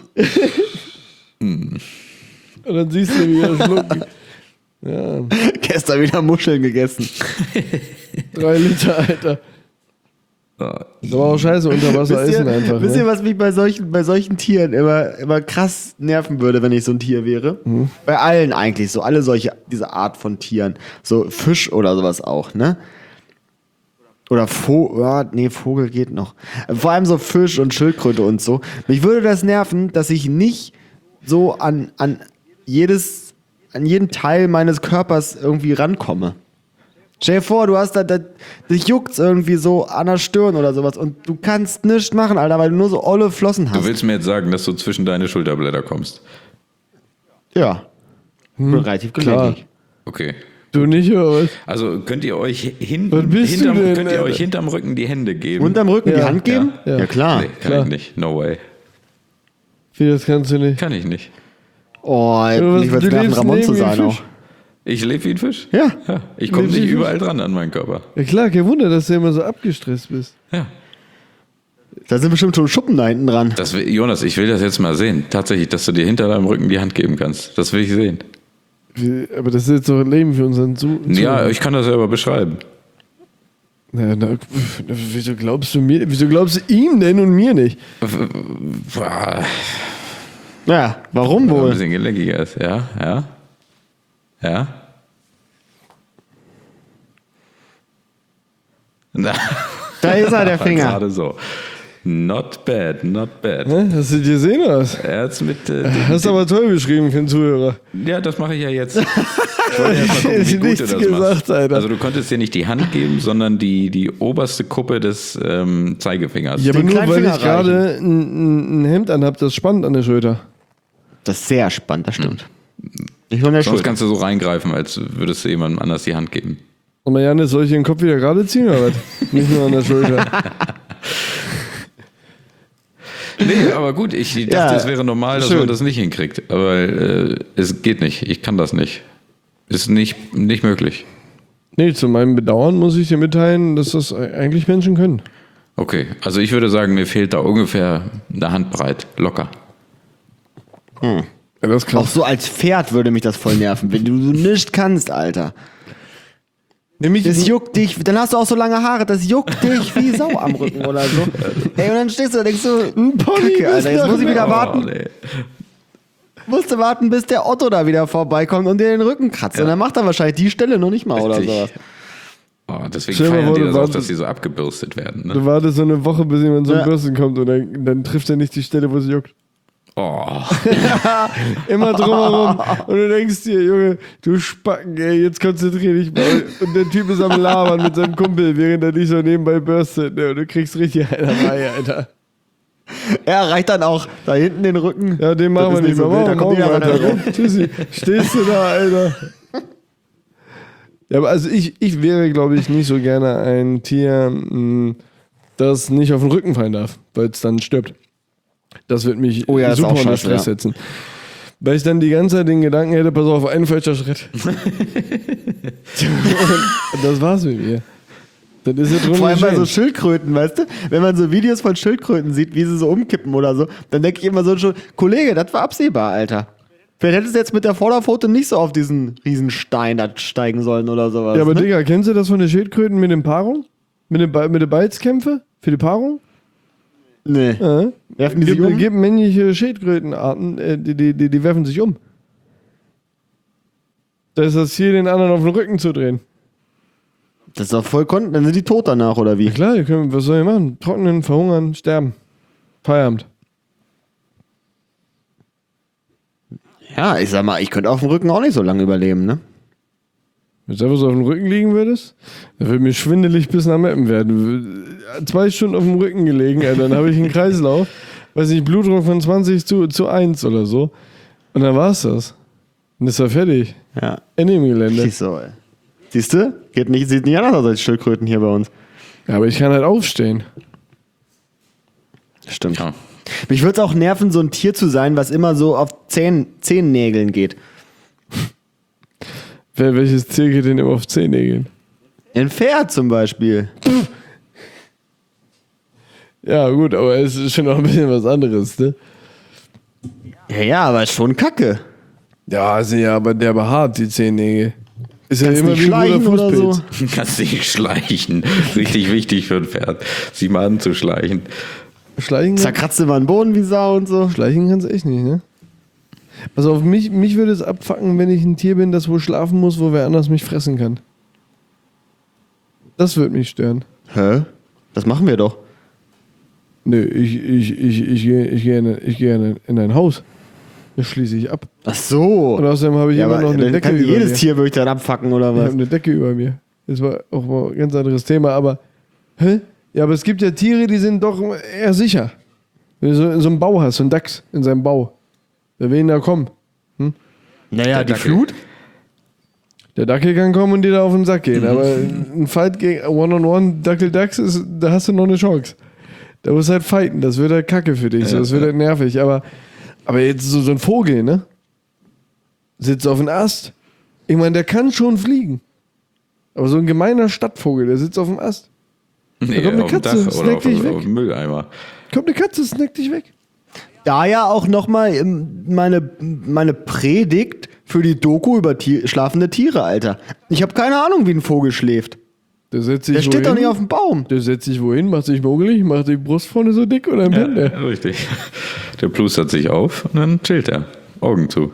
Und dann siehst du, wie er schlucken. Ja, gestern wieder Muscheln gegessen. 3 Liter, Alter. Ja. Das war auch scheiße, unter Wasser essen einfach. Wisst ihr, Ne? was mich bei solchen Tieren immer krass nerven würde, wenn ich so ein Tier wäre? Bei allen eigentlich, so alle diese Art von Tieren. So Fisch oder sowas auch, ne? Oder Vogel geht noch. Vor allem so Fisch und Schildkröte und so. Mich würde das nerven, dass ich nicht so an jeden Teil meines Körpers irgendwie rankomme. Stell dir vor, du hast dich juckt's irgendwie so an der Stirn oder sowas und du kannst nichts machen, Alter, weil du nur so olle Flossen Du hast. willst mir jetzt sagen, dass du zwischen deine Schulterblätter kommst. Ja. Bin relativ klar. gelenkig. Okay. Du nicht, oder was? Also könnt ihr euch Was bist du denn, könnt ihr euch Alter? hinterm Rücken die Hände geben? Unterm Rücken die Ja. Hand geben? Ja. Ja, klar. Nee, kann klar. ich nicht. No way. Wie, das kannst du nicht. Kann ich nicht. Oh, was, ich würde du werfen, lebst Ramon zu neben sein dem auch. Fisch? Ich lebe wie ein Fisch? Ja. Ich komme Lebst nicht wie ein überall dran an meinen Körper. Ja klar, kein Wunder, dass du immer so abgestresst bist. Ja. Da sind bestimmt schon Schuppen da hinten dran. Jonas, ich will das jetzt mal sehen. Tatsächlich, dass du dir hinter deinem Rücken die Hand geben kannst. Das will ich sehen. Aber das ist jetzt doch ein Leben für unseren Ja, ich kann das selber beschreiben. Wieso glaubst du mir? Wieso glaubst du ihm denn und mir nicht? Ja, warum Ein wohl? bisschen gelenkiger ist. Ja. Na, Da ist er, der Finger. gerade so. Not bad, not bad. Hä? Hast du gesehen oder was? Er hat's mit. Hast du aber toll beschrieben für den Zuhörer. Ja, das mache ich ja jetzt. Ich wollte erst mal gucken, wie gut Nichts du das gesagt, machst. Alter. Also du konntest dir nicht die Hand geben, sondern die oberste Kuppe des Zeigefingers. Ja, aber Den nur kleinen weil Finger ich gerade ein Hemd anhab, das spannt an der Schulter. Das ist sehr spannend, das stimmt. Nicht nur an der Sonst Schulter. kannst du so reingreifen, als würdest du jemandem anders die Hand geben. Und Marianne, soll ich den Kopf wieder gerade ziehen oder was? Nicht nur an der Schulter. Nee, aber gut, ich dachte, es wäre normal, dass schön. man das nicht hinkriegt. Aber es geht nicht. Ich kann das nicht. Ist nicht möglich. Nee, zu meinem Bedauern muss ich dir mitteilen, dass das eigentlich Menschen können. Okay, also ich würde sagen, mir fehlt da ungefähr eine Handbreit, locker. Ja, das ist Auch krass. so als Pferd würde mich das voll nerven, wenn du nichts kannst, Alter. Nämlich, Das juckt dich, dann hast du auch so lange Haare, das juckt dich wie Sau am Rücken oder so. Ey, und dann stehst du da, denkst du, Pony Kacke, Alter, jetzt muss ich wieder Oh, warten. nee. Musst du warten, bis der Otto da wieder vorbeikommt und dir den Rücken kratzt. Und dann macht er wahrscheinlich die Stelle noch nicht mal oder Richtig. sowas. Oh, deswegen Stell dir mal feiern vor, die du das auch, wartest- dass die so abgebürstet werden. Ne? du wartest so eine Woche, bis jemand so Ja. ein Bürsten kommt und dann trifft er nicht die Stelle, wo es juckt. Oh, Immer drumherum. Und du denkst dir, Junge, du Spacken, ey, jetzt konzentrier dich mal. Und der Typ ist am Labern mit seinem Kumpel, während er dich so nebenbei bürstet. Ne? Und du kriegst richtig eine Reihe, Alter. Er reicht dann auch da hinten den Rücken. Ja, den machen wir Das ist nicht mehr. so wild, da kommt Morgen jeder weiter. weiter rum. Tschüssi. Stehst du da, Alter? Ja, aber also ich wäre, glaube ich, nicht so gerne ein Tier, das nicht auf den Rücken fallen darf, weil es dann stirbt. Das wird mich Oh ja, das ist super auch unter scheiße, Stress ja. setzen. Weil ich dann die ganze Zeit den Gedanken hätte, pass auf, ein falscher Schritt. Und das war's mit mir. Das ist ja drum Vor allem bei so geschehen. Schildkröten, weißt du? Wenn man so Videos von Schildkröten sieht, wie sie so umkippen oder so, dann denke ich immer so schon, Kollege, das war absehbar, Alter. Vielleicht hättest du jetzt mit der Vorderpfote nicht so auf diesen Riesenstein da steigen sollen oder sowas. Ja, aber ne? Digga, kennst du das von den Schildkröten mit den Paarung? Mit den Balzkämpfe für die Paarung? Nee. Ja. Werfen die sich um? Gibt männliche Schildkrötenarten, die werfen sich um. Da ist das Ziel, den anderen auf den Rücken zu drehen. Das ist doch voll konten, dann sind die tot danach, oder wie? Ja klar, was soll ich machen? Trocknen, verhungern, sterben. Feierabend. Ja, ich sag mal, ich könnte auf dem Rücken auch nicht so lange überleben, ne? Wenn du einfach so auf dem Rücken liegen würdest, dann würde mir schwindelig bis nach Meppen werden. 2 Stunden auf dem Rücken gelegen, Alter, dann habe ich einen Kreislauf, weiß nicht, Blutdruck von 20 zu 1 oder so. Und dann war's das. Und ist er fertig. Ja. Ende im Gelände. Nicht so, ey. Siehst du? Sieht nicht anders aus als Schildkröten hier bei uns. Ja, aber ich kann halt aufstehen. Stimmt. ja. Mich würde es auch nerven, so ein Tier zu sein, was immer so auf Zehennägeln geht. Welches Tier geht denn immer auf Zehennägeln? Ein Pferd zum Beispiel. Ja, gut, aber es ist schon noch ein bisschen was anderes, ne? Ja, aber ist schon kacke. Ja, also ja, aber der behaart, die Zehennägel. Ist ja Kannst immer nicht wie ein schleichen guter oder so. Fußpilz. Kannst nicht schleichen. Richtig wichtig für ein Pferd. Sie mal anzuschleichen. Schleichen, Zerkratzt immer den Boden wie Sau und so. schleichen kannst du echt nicht, ne? Also auf mich würde es abfacken, wenn ich ein Tier bin, das wohl schlafen muss, wo wer anders mich fressen kann. Das würde mich stören. Hä? Das machen wir doch. Nö, ich gehe in ein Haus. Das schließe ich ab. Ach so. Und außerdem habe ich Ja, immer aber noch eine dann Decke kann über jedes mir. Tier würde ich dann abfacken oder Ich habe was? eine Decke über mir. Das war auch mal ein ganz anderes Thema, aber. Hä? Ja, aber es gibt ja Tiere, die sind doch eher sicher. Wenn du so einen Bau hast, so einen Dachs in seinem Bau. Wer will denn da kommen? Hm? Naja, Der die Dackel. Flut. Der Dackel kann kommen und dir da auf den Sack gehen, aber ein Fight gegen One-on-One Dackel-Dachs, da hast du noch eine Chance. Da musst du halt fighten, das wird halt kacke für dich, das wird halt nervig, aber jetzt so ein Vogel, ne? Sitzt auf dem Ast. Ich meine, der kann schon fliegen. Aber so ein gemeiner Stadtvogel, der sitzt auf dem Ast. Nee, kommt eine auf dem Katze, Dach oder snack auf dich weg. dem Mülleimer. Kommt eine Katze, snackt dich weg. Da ja auch nochmal meine Predigt für die Doku über schlafende Tiere, Alter. Ich habe keine Ahnung, wie ein Vogel schläft. Der setzt sich Der steht doch wohin? nicht auf dem Baum. Der setzt sich wohin, macht sich mogelig, macht die Brust vorne so dick und dann pennt Ja, der. richtig. Der plustert sich auf und dann chillt er. Augen zu.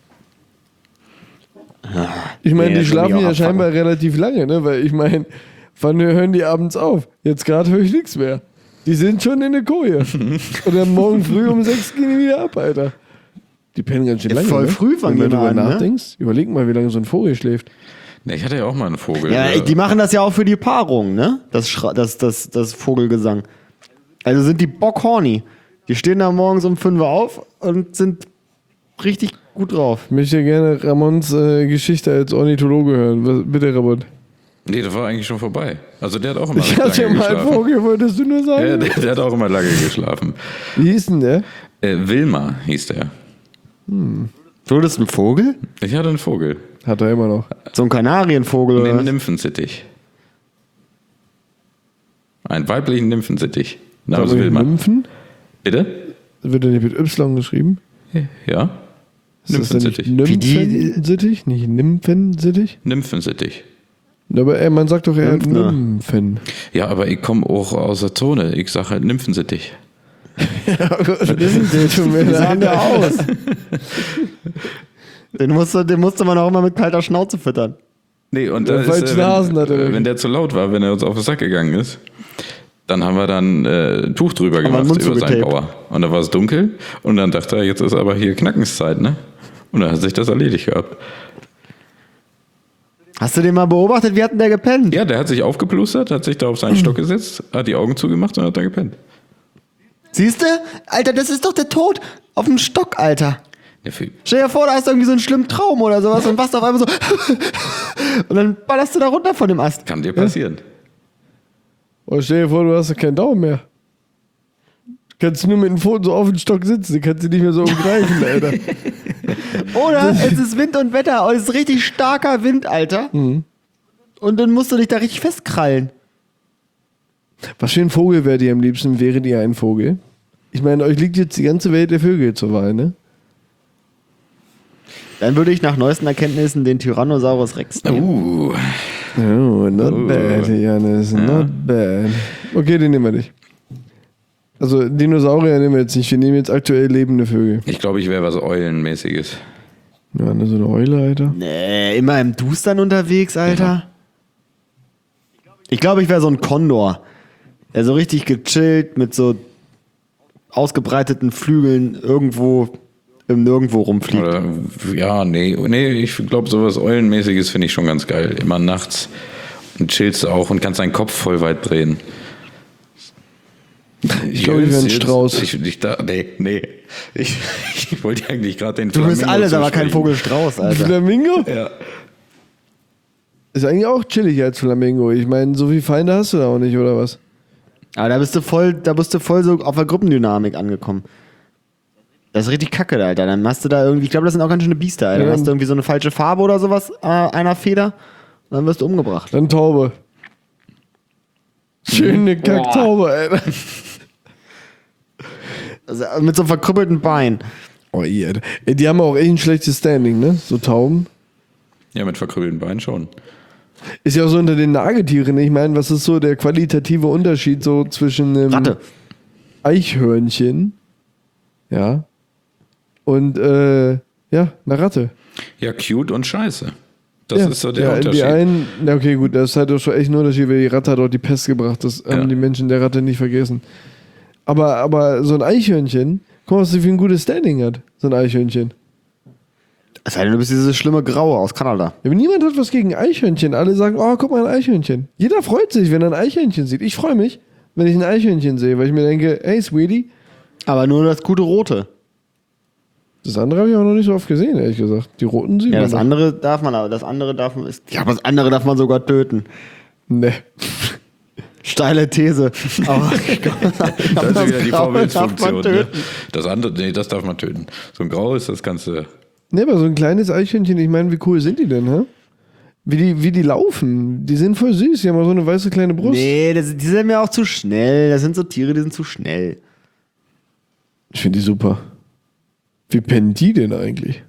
Ich meine, Nee, die das will schlafen mich auch ja abfacken. scheinbar relativ lange, ne? Weil ich meine, wann hören die abends auf? Jetzt gerade höre ich nichts mehr. Die sind schon in der Koje. Und dann morgen früh um 6 gehen die wieder ab, Alter. Die pennen ganz schön Ja, lange. voll ne? früh fangen Wenn du die mal drüber an, ne? nachdenkst, überleg mal, wie lange so ein Vogel schläft. Ne, ich hatte ja auch mal einen Vogel. Ja, der- die machen das ja auch für die Paarung, ne? Das Vogelgesang. Also sind die bockhorny. Die stehen da morgens um 5 Uhr auf und sind richtig gut drauf. Ich möchte gerne Ramons Geschichte als Ornithologe hören. Bitte, Ramon. Nee, das war eigentlich schon vorbei. Also der hat auch immer Ich lange hatte ja mal einen geschlafen. Vogel, wolltest du nur sagen? Ja, der hat auch immer lange geschlafen. Wie hieß denn der? Wilma hieß der. Du, das ist ein Vogel? Ich hatte einen Vogel. Hat er immer noch. So ein Kanarienvogel oder Den was? Nymphensittich. Einen weiblichen Nymphensittich. Namens Aber Wilma. Nymphen? Bitte? Wird er nicht mit Y geschrieben? Ja? Ist das denn nicht Nymphensittich. Wie die- Nymphensittich? Nicht Nymphensittich? Nymphensittich. Aber man sagt doch eher Nymphe. Nymphen. Ja, aber ich komme auch aus der Zone. Ich sage halt Nymphensittich. Tut mir Wie sah leid. der aus? Den musste man auch immer mit kalter Schnauze füttern. Nee, und Der da ist, falschen Hasen hat er wirklich. wenn der zu laut war, wenn er uns auf den Sack gegangen ist, dann haben wir dann ein Tuch drüber wir den gemacht Mund über seinen zugetaped. Bauer. Und da war es dunkel und dann dachte er, jetzt ist aber hier Knackenszeit, ne? Und dann hat sich das erledigt gehabt. Hast du den mal beobachtet? Wie hat denn der gepennt? Ja, der hat sich aufgeplustert, hat sich da auf seinen Stock gesetzt, hat die Augen zugemacht und hat da gepennt. Siehst du? Alter, das ist doch der Tod auf dem Stock, Alter. Ja, für- Stell dir vor, da hast du irgendwie so einen schlimmen Traum oder sowas und wachst auf einmal so und dann ballerst du da runter von dem Ast. Kann dir passieren. Und stell dir vor, du hast ja keinen Daumen mehr. Du kannst nur mit dem Pfoten so auf den Stock sitzen, du kannst dich nicht mehr so umgreifen, Alter. Oder es ist Wind und Wetter und es ist richtig starker Wind, Alter. Und dann musst du dich da richtig festkrallen. Was für ein Vogel wärt ihr am liebsten? Wäret ihr ein Vogel? Ich meine, euch liegt jetzt die ganze Welt der Vögel zur Wahl, ne? Dann würde ich nach neuesten Erkenntnissen den Tyrannosaurus Rex nehmen. Oh, not bad, Janis, not bad. Okay, den nehmen wir nicht. Also Dinosaurier nehmen wir jetzt nicht, wir nehmen jetzt aktuell lebende Vögel. Ich glaube, ich wäre was Eulenmäßiges. Ja, so eine Eule, Alter. Nee, immer im Dustern unterwegs, Alter. Ich glaube, ich wäre so ein Kondor. Der so richtig gechillt mit so ausgebreiteten Flügeln irgendwo im Nirgendwo rumfliegt. Oder, ja, nee, ich glaube, sowas Eulenmäßiges finde ich schon ganz geil. Immer nachts und chillst auch und kannst deinen Kopf voll weit drehen. Ich glaube, ich wäre ein jetzt- Strauß. Nee. Ich wollte eigentlich gerade den Du bist Flamingo alles, aber kein zusprechen. Vogelstrauß, Alter. Flamingo? Ja. Ist eigentlich auch chillig als Flamingo. Ich meine, so viele Feinde hast du da auch nicht, oder was? Aber da bist du voll so auf der Gruppendynamik angekommen. Das ist richtig kacke, Alter. Dann hast du da irgendwie, ich glaube, das sind auch ganz schöne Biester, Alter. Dann Ja. hast du irgendwie so eine falsche Farbe oder sowas einer Feder und dann wirst du umgebracht. Dann Taube. Schöne Kacktaube, Alter. Also mit so einem verkrüppelten Bein. Oh, Alter. Ey, die haben auch echt ein schlechtes Standing, ne? So Tauben. Ja, mit verkrüppelten Beinen schon. Ist ja auch so unter den Nagetieren. Ne? Ich meine, was ist so der qualitative Unterschied so zwischen einem Ratte. Eichhörnchen, ja, und einer Ratte? Ja, cute und scheiße. Das ja, ist so der ja, Unterschied. Die einen, na okay, gut, das ist halt doch schon echt ein Unterschied, weil die Ratte hat auch die Pest gebracht. Das Ja. haben die Menschen der Ratte nicht vergessen. Aber so ein Eichhörnchen, guck mal, was sie für ein gutes Standing hat. So ein Eichhörnchen. Es sei denn, du bist dieses schlimme Graue aus Kanada. Ja, aber niemand hat was gegen Eichhörnchen. Alle sagen, oh, guck mal, ein Eichhörnchen. Jeder freut sich, wenn er ein Eichhörnchen sieht. Ich freue mich, wenn ich ein Eichhörnchen sehe, weil ich mir denke, hey, Sweetie, Aber nur das gute Rote. Das andere habe ich auch noch nicht so oft gesehen, ehrlich gesagt. Die roten sieht Ja, man das doch. andere darf man, aber das andere darf man sogar töten. Nee. Steile These. Aber ich glaube, Das ist wieder die Graue darf Vorbildsfunktion. man Ne? töten. Das andere, nee, das darf man töten. So ein Grau ist das Ganze. Nee, aber so ein kleines Eichhörnchen, ich meine, wie cool sind die denn, hä? Wie die laufen. Die sind voll süß. Die haben auch so eine weiße kleine Brust. Nee, die sind mir auch zu schnell. Das sind so Tiere, die sind zu schnell. Ich finde die super. Wie pennen die denn eigentlich?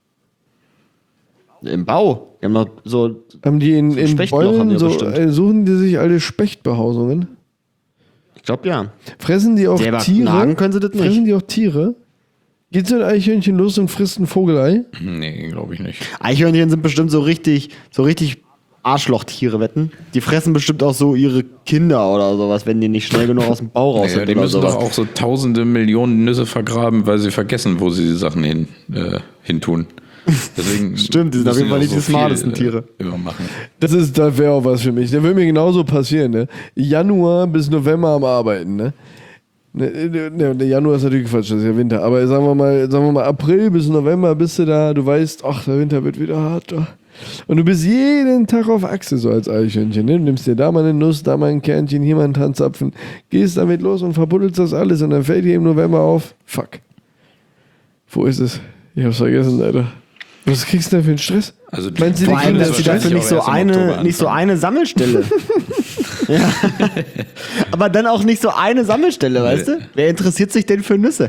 Im Bau. Die haben noch so. Haben die in Spechtloch haben Bäumen die so, bestimmt. suchen die sich alle Spechtbehausungen? Ich glaube ja. Fressen die auch Selber Tiere? nagen können sie das nicht. Fressen die auch Tiere? Geht so ein Eichhörnchen los und frisst ein Vogelei? Nee, glaube ich nicht. Eichhörnchen sind bestimmt so richtig Arschlochtiere, wetten. Die fressen bestimmt auch so ihre Kinder oder sowas, wenn die nicht schnell genug aus dem Bau raus Ja, sind die oder müssen sowas. doch auch so tausende Millionen Nüsse vergraben, weil sie vergessen, wo sie die Sachen hin tun. Deswegen Stimmt, die sind auf jeden Fall nicht die smartesten Tiere. Übermachen. Das wäre auch was für mich. Das würde mir genauso passieren, ne? Januar bis November am Arbeiten, ne? Der Januar ist natürlich Quatsch, das ist ja Winter. Aber sagen wir mal April bis November bist du da, du weißt, ach, der Winter wird wieder hart. Oh. Und du bist jeden Tag auf Achse so als Eichhörnchen. Ne? Du nimmst dir da mal eine Nuss, da mal ein Kernchen, hier mal einen Tanzapfen, gehst damit los und verbuddelst das alles und dann fällt dir im November auf, fuck. Wo ist es? Ich hab's vergessen, Alter. Was kriegst du denn für einen Stress? Also Meinst du, Vor allem, das dass sie wahrscheinlich dafür auch erst im nicht so Oktober eine Sammelstelle. Ja. Aber dann auch nicht so eine Sammelstelle, weißt du? Wer interessiert sich denn für Nüsse?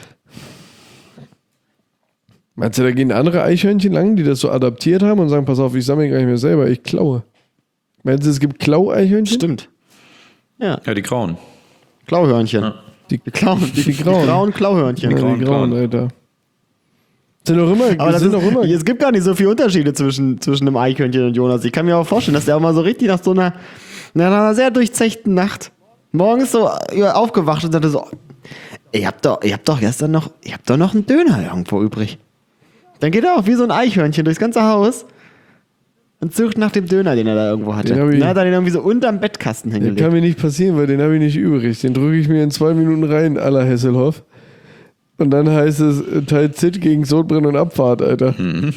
Meinst du, da gehen andere Eichhörnchen lang, die das so adaptiert haben und sagen, pass auf, ich sammle gar nicht mehr selber, ich klaue. Meinst du, es gibt Klau-Eichhörnchen? Stimmt. Ja, Ja, die Grauen. Klauhörnchen. Ja. Die grauen Klauhörnchen. Ja, die Grauen, Alter. Sind doch immer, Aber das sind doch immer. es gibt gar nicht so viele Unterschiede zwischen einem Eichhörnchen und Jonas. Ich kann mir auch vorstellen, dass der auch mal so richtig nach nach einer sehr durchzechten Nacht morgens so aufgewacht und sagte so, ihr habt doch noch einen Döner irgendwo übrig. Dann geht er auch wie so ein Eichhörnchen durchs ganze Haus und sucht nach dem Döner, den er da irgendwo hatte. Den hab ich- Dann hat er den irgendwie so unterm Bettkasten Das hingelegt. kann mir nicht passieren, weil den habe ich nicht übrig. Den drücke ich mir in 2 Minuten rein, à la Hesselhoff. Und dann heißt es Teil Z gegen Sodbrennen und Abfahrt, Alter.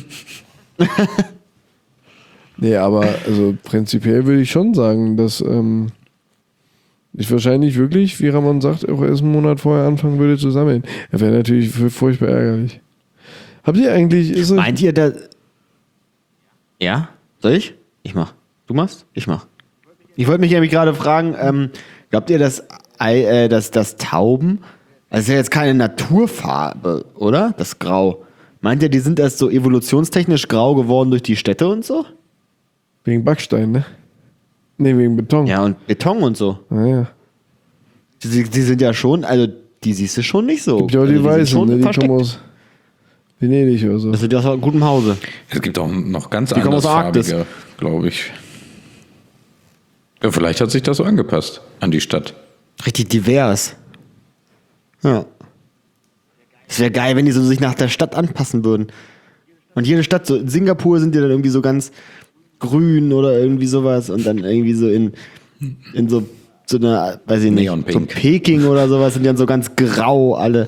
Nee, aber also prinzipiell würde ich schon sagen, dass ich wahrscheinlich wirklich, wie Ramon sagt, auch erst einen Monat vorher anfangen würde zu sammeln. Das wäre natürlich furchtbar ärgerlich. Habt ihr eigentlich... Ist es, Meint ihr, da. Ja? Soll ich? Ich mach. Du machst? Ich mach. Ich wollte mich nämlich gerade fragen, glaubt ihr, dass Tauben, das ist ja jetzt keine Naturfarbe, oder? Das Grau. Meint ihr, die sind erst so evolutionstechnisch grau geworden durch die Städte und so? wegen Backstein, ne? Nee, wegen Beton. Ja, und Beton und so. Naja. Die sind ja schon, also die siehst du schon nicht so. Gibt ja auch Also die sind Weißen, schon ne? Die versteckt. kommen aus Venedig oder so. Das sind ja aus gutem Hause. Es gibt auch noch ganz Die kommen aus der Arktis. andersfarbige, glaube ich. Ja, vielleicht hat sich das so angepasst an die Stadt. Richtig divers. Ja. Es wäre geil, wenn die so sich nach der Stadt anpassen würden. Und jede Stadt, so in Singapur sind die dann irgendwie so ganz grün oder irgendwie sowas und dann irgendwie so in so einer, weiß ich nicht, Neonpink. so Peking oder sowas sind die dann so ganz grau alle.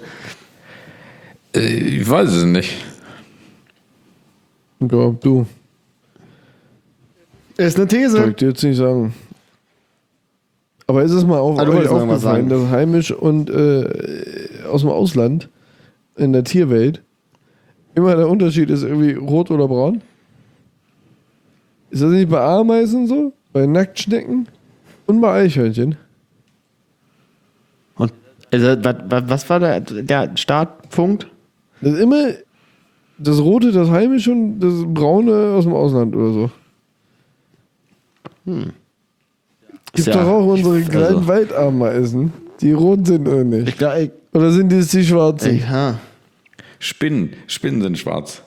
Ich weiß es nicht. Ja, du. Ist eine Soll These. ich dir jetzt nicht sagen. Aber ist es mal auf Ah, du euch wolltest noch was aufgefallen, sagen. dass heimisch und aus dem Ausland in der Tierwelt immer der Unterschied ist irgendwie rot oder braun? Ist das nicht bei Ameisen so? Bei Nacktschnecken? Und bei Eichhörnchen? Und was war der Startpunkt? Das ist immer das Rote, das heimische und das Braune aus dem Ausland oder so. Gibt Ja, doch auch unsere also- kleinen Waldameisen, die rot sind oder nicht? Ich glaube, Oder sind das die schwarzen? ja. Spinnen sind schwarz.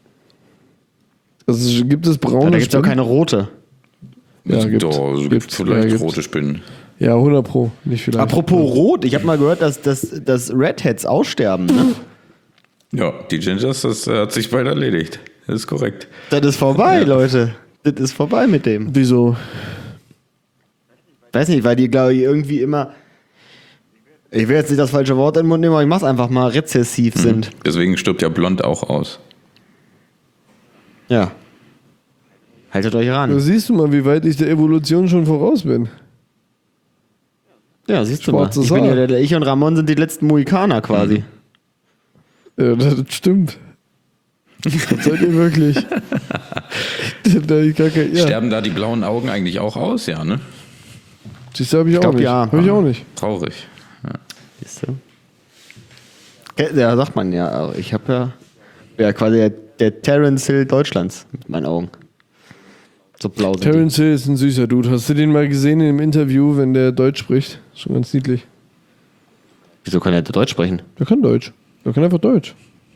Also gibt es braune Da gibt es auch Spinnen? keine rote. Ja, Es gibt's. Doch, es gibt Gibt's. vielleicht Ja, gibt's. rote Spinnen. Ja, 100 Pro, nicht vielleicht. Apropos rot, ich habe mal gehört, dass Redheads aussterben. Ne? Ja, die Gingers, das hat sich bald erledigt. Das ist korrekt. Das ist vorbei, Leute. Das ist vorbei mit dem. Wieso? Weiß nicht, weil die, glaube ich, irgendwie immer. Ich will jetzt nicht das falsche Wort in den Mund nehmen, aber ich mach's einfach mal, rezessiv sind. Deswegen stirbt ja blond auch aus. Ja. Haltet euch Da ran. siehst du mal, wie weit ich der Evolution schon voraus bin. Ja, siehst du Schwarzes mal. Haar. Ich und Ramon sind die letzten Mohikaner quasi. Ja, das stimmt. Das seid ihr wirklich. Da hab ich gar kein, ja. Sterben da die blauen Augen eigentlich auch aus? Ja, ne? Siehst du, hab ich auch glaub, nicht. ja. Hab ich auch nicht. Traurig. Siehst du? Ja, sagt man ja. auch. Ich habe ja quasi der Terence Hill Deutschlands mit meinen Augen. So blau sind die. Terence Hill ist ein süßer Dude. Hast du den mal gesehen in dem Interview, wenn der Deutsch spricht? Schon ganz niedlich. Wieso kann er Deutsch sprechen? Der kann Deutsch. Der kann einfach Deutsch.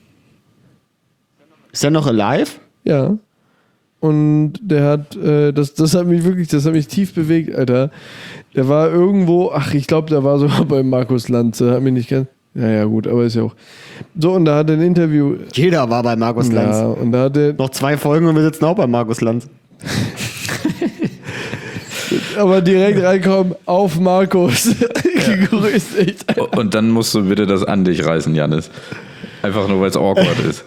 Ist er noch alive? Ja. Und der hat, das hat mich tief bewegt, Alter. Der war irgendwo, ich glaube, der war sogar bei Markus Lanz. Hat mich nicht ganz. Ja, gut, aber ist ja auch. So, und da hat er ein Interview. Jeder war bei Markus Lanz. Ja, und da hat er. Noch 2 Folgen und wir sitzen auch bei Markus Lanz. Aber direkt reinkommen auf Markus. Gegrüßt, echt. Und dann musst du bitte das an dich reißen, Jannis. Einfach nur, weil es awkward ist.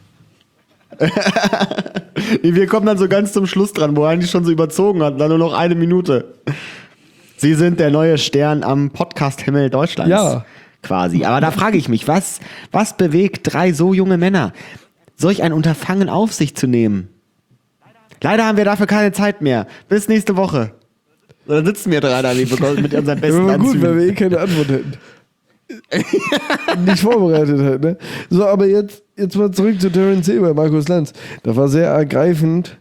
Wir kommen dann so ganz zum Schluss dran, wo er eigentlich schon so überzogen hat. Dann nur noch 1 Minute. Sie sind der neue Stern am Podcast-Himmel Deutschlands. Ja. Quasi. Aber da frage ich mich, was bewegt 3 so junge Männer, solch ein Unterfangen auf sich zu nehmen? Leider haben wir dafür keine Zeit mehr. Bis nächste Woche. Dann sitzen wir 3 da mit unseren besten Ja, gut, weil Anzügen. wir keine Antwort hätten. Nicht vorbereitet halt, ne? So, aber jetzt mal zurück zu Terence Hill bei Markus Lanz. Das war sehr ergreifend,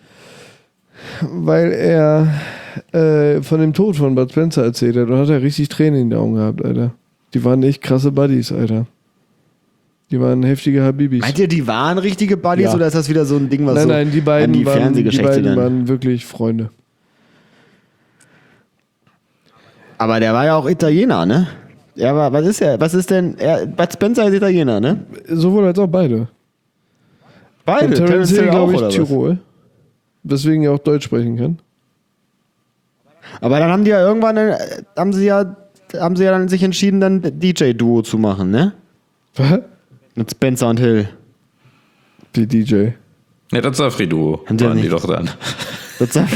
weil er von dem Tod von Bud Spencer erzählt hat und hat er richtig Tränen in den Augen gehabt, Alter. Die waren echt krasse Buddies, Alter. Die waren heftige Habibis. Meint ihr, die waren richtige Buddies Ja. oder ist das wieder so ein Ding, was Nein, so die beiden, an die Fernsehgeschichte dann? waren wirklich Freunde. Aber der war ja auch Italiener, ne? Er war, was ist er? Was ist denn? Bud Spencer ist Italiener, ne? Sowohl als auch beide. Beide. Und Terence Hill, glaube ich, oder was? Tirol. Weswegen er auch Deutsch sprechen kann. Aber dann haben die ja irgendwann, haben sie ja dann sich entschieden, dann DJ-Duo zu machen, ne? Was? Mit Spencer und Hill. Die DJ. Ja, das Safri-Duo Haben die waren die nicht. doch dann. Das sag-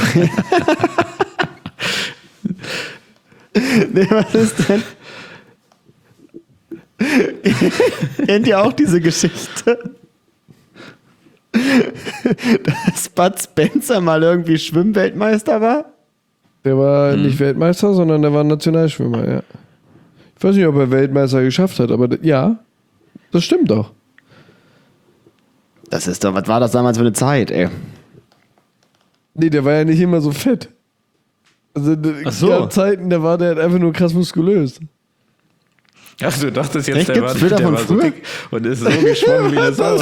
Nee, was ist denn? Kennt ihr auch diese Geschichte? Dass Bud Spencer mal irgendwie Schwimmweltmeister war? Der war nicht Weltmeister, sondern der war Nationalschwimmer, ja. Ich weiß nicht, ob er Weltmeister geschafft hat, aber ja, das stimmt doch. Das ist doch, was war das damals für eine Zeit, ey? Nee, der war ja nicht immer so fett. Also Ach so. gab Zeiten, da war der halt einfach nur krass muskulös. Ach, du dachtest jetzt, Echt? der Gibt's Bilder der von war so früher? dick und ist so geschwommen wie eine Sau.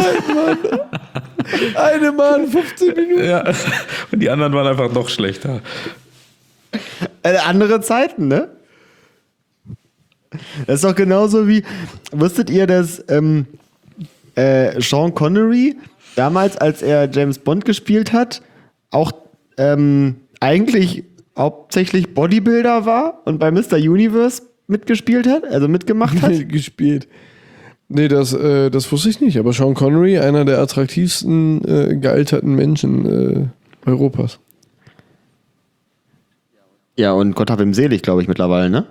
Eine Mal 15 Minuten. Ja. Und die anderen waren einfach noch schlechter. Andere Zeiten, ne? Das ist doch genauso wie, wusstet ihr, dass Sean Connery damals, als er James Bond gespielt hat, auch eigentlich hauptsächlich Bodybuilder war und bei Mr. Universe mitgespielt hat, also mitgemacht hat? Gespielt. Nee, das wusste ich nicht. Aber Sean Connery, einer der attraktivsten gealterten Menschen Europas. Ja, und Gott hab ihm selig, glaube ich, mittlerweile, ne?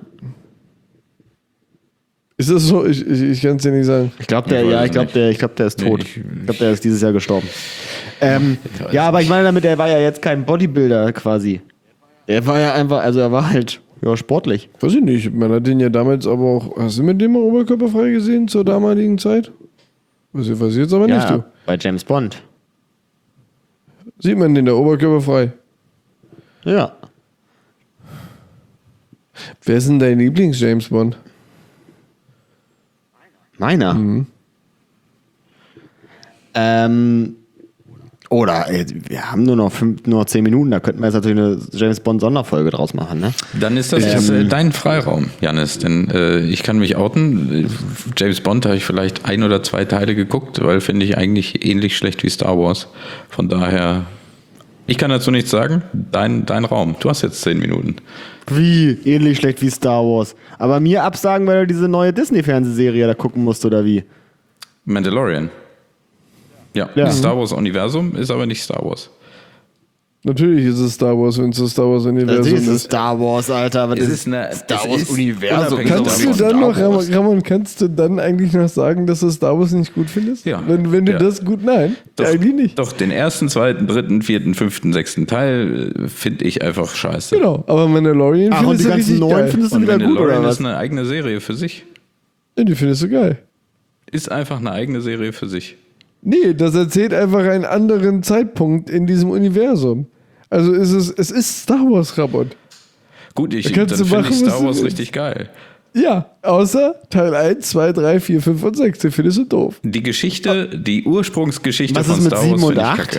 Ist das so? Ich kann es dir nicht sagen. Ich glaube, der, Ich weiß ja, es ich glaube, nicht. der ist tot. Nee, Ich glaube, der ist dieses Jahr gestorben. Ja, aber ich meine damit, er war ja jetzt kein Bodybuilder quasi. Er war ja einfach, also er war halt sportlich. Weiß ich nicht. Man hat den ja damals aber auch. Hast du mit dem mal oberkörperfrei gesehen zur damaligen Zeit? Weiß ich jetzt aber nicht, Ja, du. bei James Bond. Sieht man den da oberkörperfrei? Ja. Wer ist denn dein Lieblings-James Bond? Meiner. Oder wir haben nur noch 10 Minuten, da könnten wir jetzt natürlich eine James Bond Sonderfolge draus machen, ne? Dann ist das dein Freiraum, Jannis. Denn ich kann mich outen. James Bond habe ich vielleicht 1 oder 2 Teile geguckt, weil finde ich eigentlich ähnlich schlecht wie Star Wars. Von daher Ich kann dazu nichts sagen. Dein Raum. Du hast jetzt 10 Minuten. Wie? Ähnlich schlecht wie Star Wars. Aber mir absagen, weil du diese neue Disney-Fernsehserie da gucken musst, oder wie? Mandalorian. Ja, Ja. Star Wars-Universum ist aber nicht Star Wars. Natürlich ist es Star Wars, wenn es das Star Natürlich Wars-Universum ist es ist. Star Wars, Alter. Was Es ist ist eine Star es Wars ist Universum? unabhängig Kannst du davon, dann noch, Star Wars. Ramon, kannst du dann eigentlich noch sagen, dass du Star Wars nicht gut findest? Ja. Wenn du Ja. das gut, nein, Doch, eigentlich nicht. Doch, den ersten, zweiten, dritten, vierten, fünften, sechsten Teil finde ich einfach scheiße. Genau, aber Mandalorian Ach, und findest die du ganzen richtig neuen geil. findest du Und wieder gut, Mandalorian oder was? ist eine eigene Serie für sich. Ja, die findest du geil. Ist einfach eine eigene Serie für sich. Nee, das erzählt einfach einen anderen Zeitpunkt in diesem Universum. Also es ist Star Wars, Ramon. Gut, Da dann kannst du finde machen, ich was Star du Wars willst. richtig geil. Ja, außer Teil 1, 2, 3, 4, 5 und 6. Den findest du doof. Die Geschichte, die Ursprungsgeschichte Was von ist mit Star 7 Wars und finde ich 8? kacke.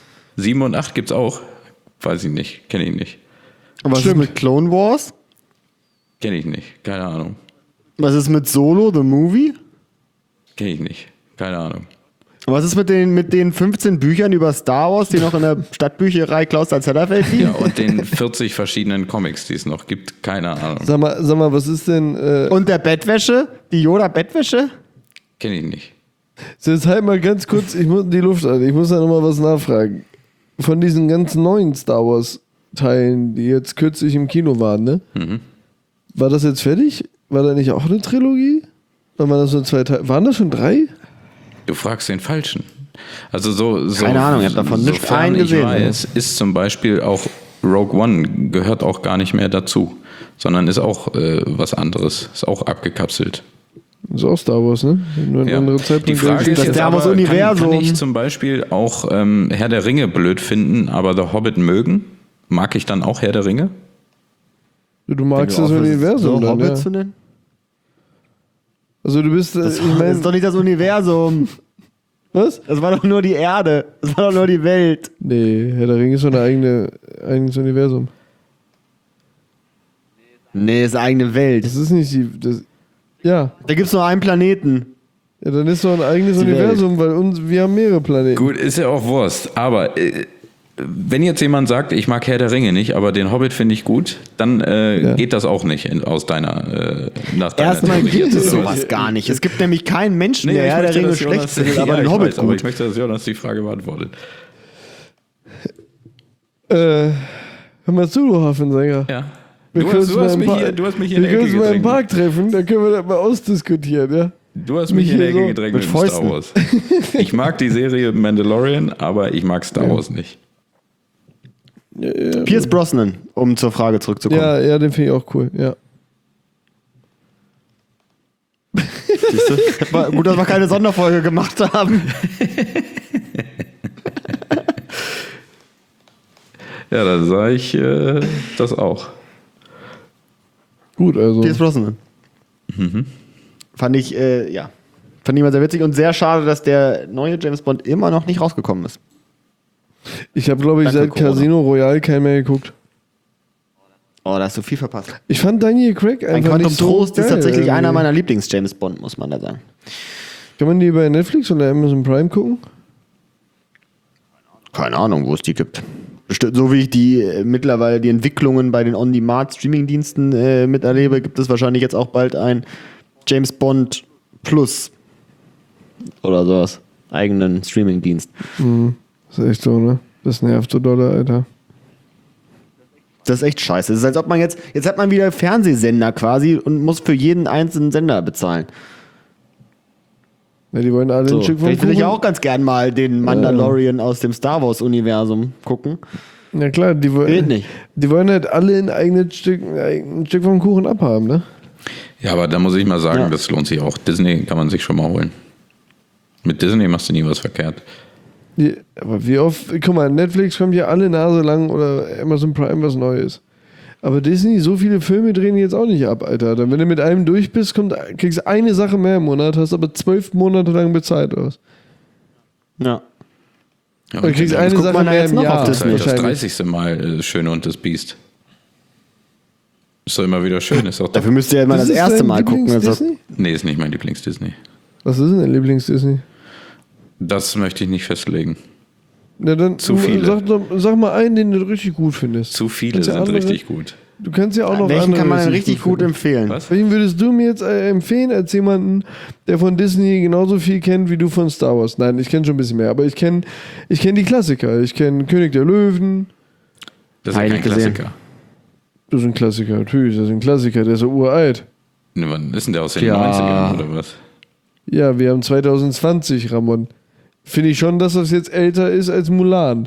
7 und 8 gibt's auch. Weiß ich nicht. Kenne ich nicht. Und was ist mit Clone Wars? Kenne ich nicht. Keine Ahnung. Was ist mit Solo, the Movie? Kenne ich nicht. Keine Ahnung. Und was ist mit den 15 Büchern über Star Wars, die noch in der Stadtbücherei Klaus Zetterfeld liegen? Ja, und den 40 verschiedenen Comics, die es noch gibt. Keine Ahnung. Sag mal, was ist denn... Und der Bettwäsche? Die Yoda-Bettwäsche? Kenne ich nicht. So, jetzt halt mal ganz kurz, ich muss die Luft an. Ich muss da nochmal was nachfragen. Von diesen ganz neuen Star Wars Teilen, die jetzt kürzlich im Kino waren, ne? War das jetzt fertig? War da nicht auch eine Trilogie? Oder waren das nur 2 Teile? Waren das schon 3? Du fragst den Falschen. Also so Keine Ahnung, ich hab davon nicht sofern einen ich gesehen. weiß, ist zum Beispiel auch Rogue One gehört auch gar nicht mehr dazu, sondern ist auch was anderes, ist auch abgekapselt. Das ist auch Star Wars, ne? Nur ein Ja. anderer Die Zeitpunkt. Frage ist Das jetzt Star Wars aber, Universum. kann ich zum Beispiel auch Herr der Ringe blöd finden, aber The Hobbit mögen? Mag ich dann auch Herr der Ringe? Du magst das Universum so dann, Hobbit ja. zu nennen? Also du bist, Das ich ist meine, doch nicht das Universum. was? Das war doch nur die Erde. Das war doch nur die Welt. Nee, Herr der Ringe ist schon ein eigenes Universum. Nee, ist eine eigene Welt. Das ist nicht ja, Da gibt's nur einen Planeten. dann ist doch ein eigenes Die Universum, weil wir haben mehrere Planeten. Gut, ist ja auch Wurst, aber wenn jetzt jemand sagt, ich mag Herr der Ringe nicht, aber den Hobbit finde ich gut, dann geht das auch nicht aus deiner nach deiner Erstmal Theorie gibt jetzt, es oder sowas was? gar nicht. Es gibt nämlich keinen Menschen, Nee, der ich Herr der möchte, Ringe dass schlecht Jonas- findet, aber ja, den ich Hobbit weiß, aber ich gut. möchte, dass Jonas die Frage beantwortet. Hör mal zu, du Hafensänger. Ja. Wir Du können hast, uns du, mal hast im mich Park- hier, du hast mich hier in Wir die können Ecke uns mal im gedrängt. Park treffen, dann können wir das mal ausdiskutieren, ja? Du hast mich in die hier Ecke so gedrängt mit mit Star Fäusten. Wars. Ich mag die Serie Mandalorian, aber ich mag Star Wars nicht. Pierce Brosnan, um zur Frage zurückzukommen. Ja, den finde ich auch cool, ja. Siehst du? War gut, dass wir keine Sonderfolge gemacht haben. Ja, dann sage ich das auch. Gut, also. Pierce Brosnan. Fand ich mal sehr witzig und sehr schade, dass der neue James Bond immer noch nicht rausgekommen ist. Ich habe, glaube ich, Danke, seit Corona. Casino Royale keinen mehr geguckt. Oh, da hast du viel verpasst. Ich fand Daniel Craig Ein einfach Quantum nicht so Trost ist geil tatsächlich irgendwie. einer meiner Lieblings-James Bond, muss man da sagen. Kann man die bei Netflix oder Amazon Prime gucken? Keine Ahnung, wo es die gibt. Bestimmt, so wie ich die mittlerweile die Entwicklungen bei den On-Demand-Streaming-Diensten miterlebe, gibt es wahrscheinlich jetzt auch bald ein James Bond Plus oder sowas. Eigenen Streaming-Dienst. Das ist echt so, ne? Das nervt so dolle, Alter. Das ist echt scheiße. Das ist, als ob man jetzt hat man wieder Fernsehsender quasi und muss für jeden einzelnen Sender bezahlen. Ja, die wollen alle So, ein Stück vom vielleicht will ich Kuchen. auch ganz gern mal den Mandalorian aus dem Star Wars-Universum gucken. Ja klar, die Geht wollen, nicht. die wollen halt alle ein Stück vom Kuchen abhaben, ne? Ja, aber da muss ich mal sagen, Ja. das lohnt sich auch. Disney kann man sich schon mal holen. Mit Disney machst du nie was verkehrt. Aber wie oft, guck mal, Netflix kommt ja alle Nase lang oder Amazon Prime was Neues. Aber Disney, so viele Filme drehen die jetzt auch nicht ab, Alter. Dann, wenn du mit einem durch bist, kriegst du eine Sache mehr im Monat, hast aber 12 Monate lang bezahlt aus. Ja. Ja, Oder kriegst dann eine guckt Sache man da mehr jetzt im noch Jahr. auf ist halt das wahrscheinlich. 30. Mal Schöne und das Biest. Ist doch immer wieder schön. Ist auch Dafür müsst ihr ja mal Was das ist erste dein Mal gucken. Also, Lieblings-Disney? Nee, ist nicht mein Lieblings-Disney. Was ist denn dein Lieblings-Disney? Das möchte ich nicht festlegen. Na dann Zu viele. Sag mal einen, den du richtig gut findest. Zu viele Kannst ja sind andere- richtig gut. Du kannst ja auch noch Welchen andere kann man denn richtig richtig gut finden. empfehlen? Was? Welchen würdest du mir jetzt empfehlen als jemanden, der von Disney genauso viel kennt wie du von Star Wars? Nein, ich kenne schon ein bisschen mehr, aber ich kenn die Klassiker. Ich kenne König der Löwen. Das ist ja kein Heilig gesehen. Klassiker. Das ist ein Klassiker, natürlich, das ist ein Klassiker, der ist so uralt. Ne, wann ist denn der aus den Ja. 90ern oder was? Ja, wir haben 2020, Ramon. Finde ich schon, dass das jetzt älter ist als Mulan.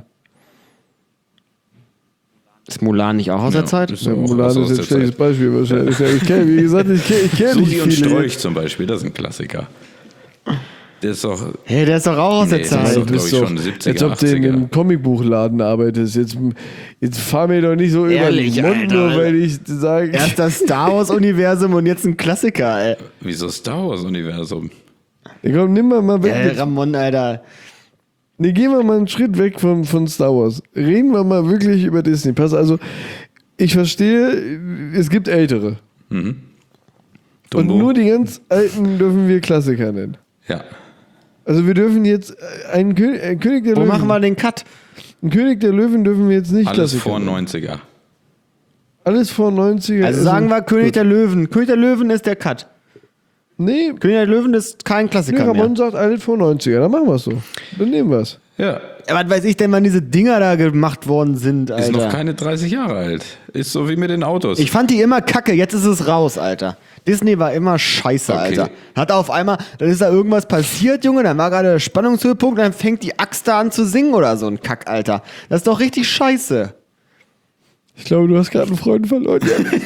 Ist Mulan nicht auch aus der Zeit? ist Ja, auch Mulan aus ist der jetzt ein schlechtes Zeit. Beispiel wahrscheinlich. Ja, ich kenn, wie gesagt, ich kenn nicht Susi und viele. Strolch zum Beispiel, das ist ein Klassiker. Der ist doch. Hey, der ist doch auch aus der Nee, Zeit. das ist Du doch, bist glaub ich, doch, schon 70er, als ob du in 80er. einem Comicbuchladen arbeitest. Jetzt fahr mir doch nicht so Ehrlich, über den Mund, Alter. nur weil ich sage... Erst das Star Wars-Universum und jetzt ein Klassiker, ey. Wieso Star Wars-Universum? Ja, komm, nimm mal weg. mit- Ramon, Alter. Nee, gehen wir mal einen Schritt weg von Star Wars. Reden wir mal wirklich über Disney. Pass, also, ich verstehe, es gibt Ältere. Und Dumbo? nur die ganz Alten dürfen wir Klassiker nennen. Ja. Also wir dürfen jetzt einen König der Wo Löwen... machen wir den Cut? Einen König der Löwen dürfen wir jetzt nicht Alles Klassiker vor nennen. 90er. Alles vor 90er. Also sagen wir König der Löwen. König der Löwen ist der Cut. Nee, König der Löwen ist kein Klassiker mehr. Ramon sagt alles vor 90er. Dann machen wir es so. Dann nehmen wir es. Ja. Ja, was weiß ich denn, wann diese Dinger da gemacht worden sind, Alter. Ist noch keine 30 Jahre alt. Ist so wie mit den Autos. Ich fand die immer kacke, jetzt ist es raus, Alter. Disney war immer scheiße, Okay. Alter. Hat auf einmal, dann ist da irgendwas passiert, Junge, dann war gerade der Spannungshöhepunkt, dann fängt die Axt da an zu singen oder so ein Kack, Alter. Das ist doch richtig scheiße. Ich glaube, du hast gerade einen Freund verloren.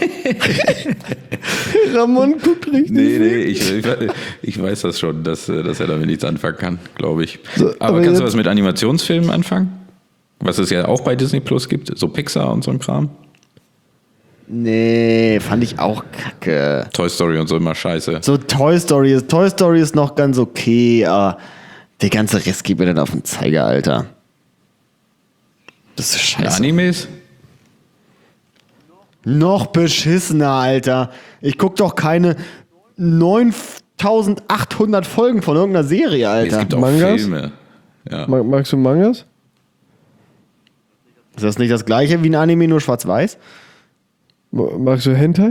Ja. Ramon guckt richtig. Nee, ich weiß das schon, dass er damit nichts anfangen kann, glaube ich. So, aber aber kannst du jetzt- was mit Animationsfilmen anfangen? Was es ja auch bei Disney Plus gibt, so Pixar und so ein Kram. Nee, fand ich auch kacke. Toy Story und so immer scheiße. So Toy Story ist noch ganz okay, aber der ganze Rest geht mir dann auf den Zeiger, Alter. Das ist Ja, scheiße. Animes? Noch beschissener, Alter. Ich guck doch keine 9800 Folgen von irgendeiner Serie, Es Alter. gibt auch Mangas? Filme. Ja. Magst du Mangas? Ist das nicht das gleiche wie ein Anime, nur schwarz-weiß? Magst du Hentai?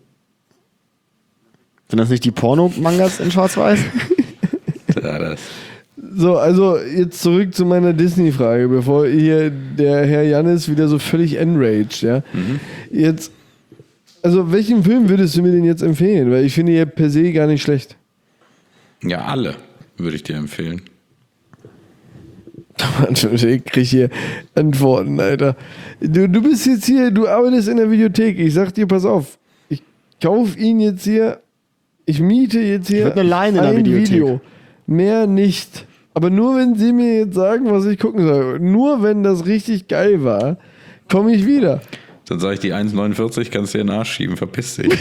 Sind das nicht die Porno-Mangas in schwarz-weiß? Ja, das. So, also jetzt zurück zu meiner Disney-Frage, bevor hier der Herr Jannis wieder so völlig enraged, ja. Jetzt, also welchen Film würdest du mir denn jetzt empfehlen? Weil ich finde ja per se gar nicht schlecht. Ja, alle würde ich dir empfehlen. Ich krieg hier Antworten, Alter. Du bist jetzt hier, du arbeitest in der Videothek. Ich sag dir, pass auf, ich kauf ihn jetzt hier, ich miete jetzt hier wird eine Leine in der ein Videothek. Video. Mehr nicht. Aber nur wenn sie mir jetzt sagen, was ich gucken soll. Nur wenn das richtig geil war, komme ich wieder. Dann sage ich, die 1,49 kannst du dir nachschieben, verpiss dich.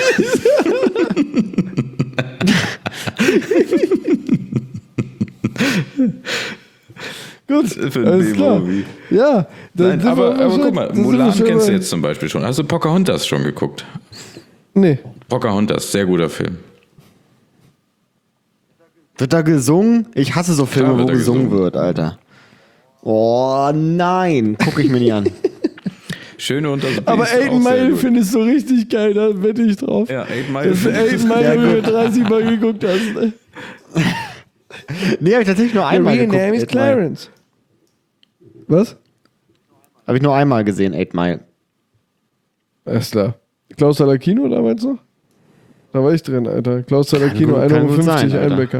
Gut, Für ein alles klar. B-Movie. Ja, dann Nein, sind aber wir schon- guck mal, dann sind wir Mulan schon kennst du bei- jetzt zum Beispiel schon. Hast du Pocahontas schon geguckt? Nee. Pocahontas, sehr guter Film. Wird da gesungen? Ich hasse so Filme, Klar wo wird da gesungen gesungen. wird, Alter. Oh nein, guck ich mir nicht an. Schöne unter the Aber Beast, 8 auch sehr Mile gut. findest du richtig geil, da wette ich drauf. Ja, 8 Mile. Das ist 8 Ja, Mile, wie gut. du 30 Mal geguckt hast. Ne? Nee, hab ich tatsächlich nur einmal Your geguckt. name is 8 Mile. Clarence. Was? Hab ich nur einmal gesehen, 8 Mile. Alles klar. Klaus Salakino damals noch? Da war ich drin, Alter. Klaus Salakino, gut- kann gut 1,50 sein, Euro, Alter. Einbäcker.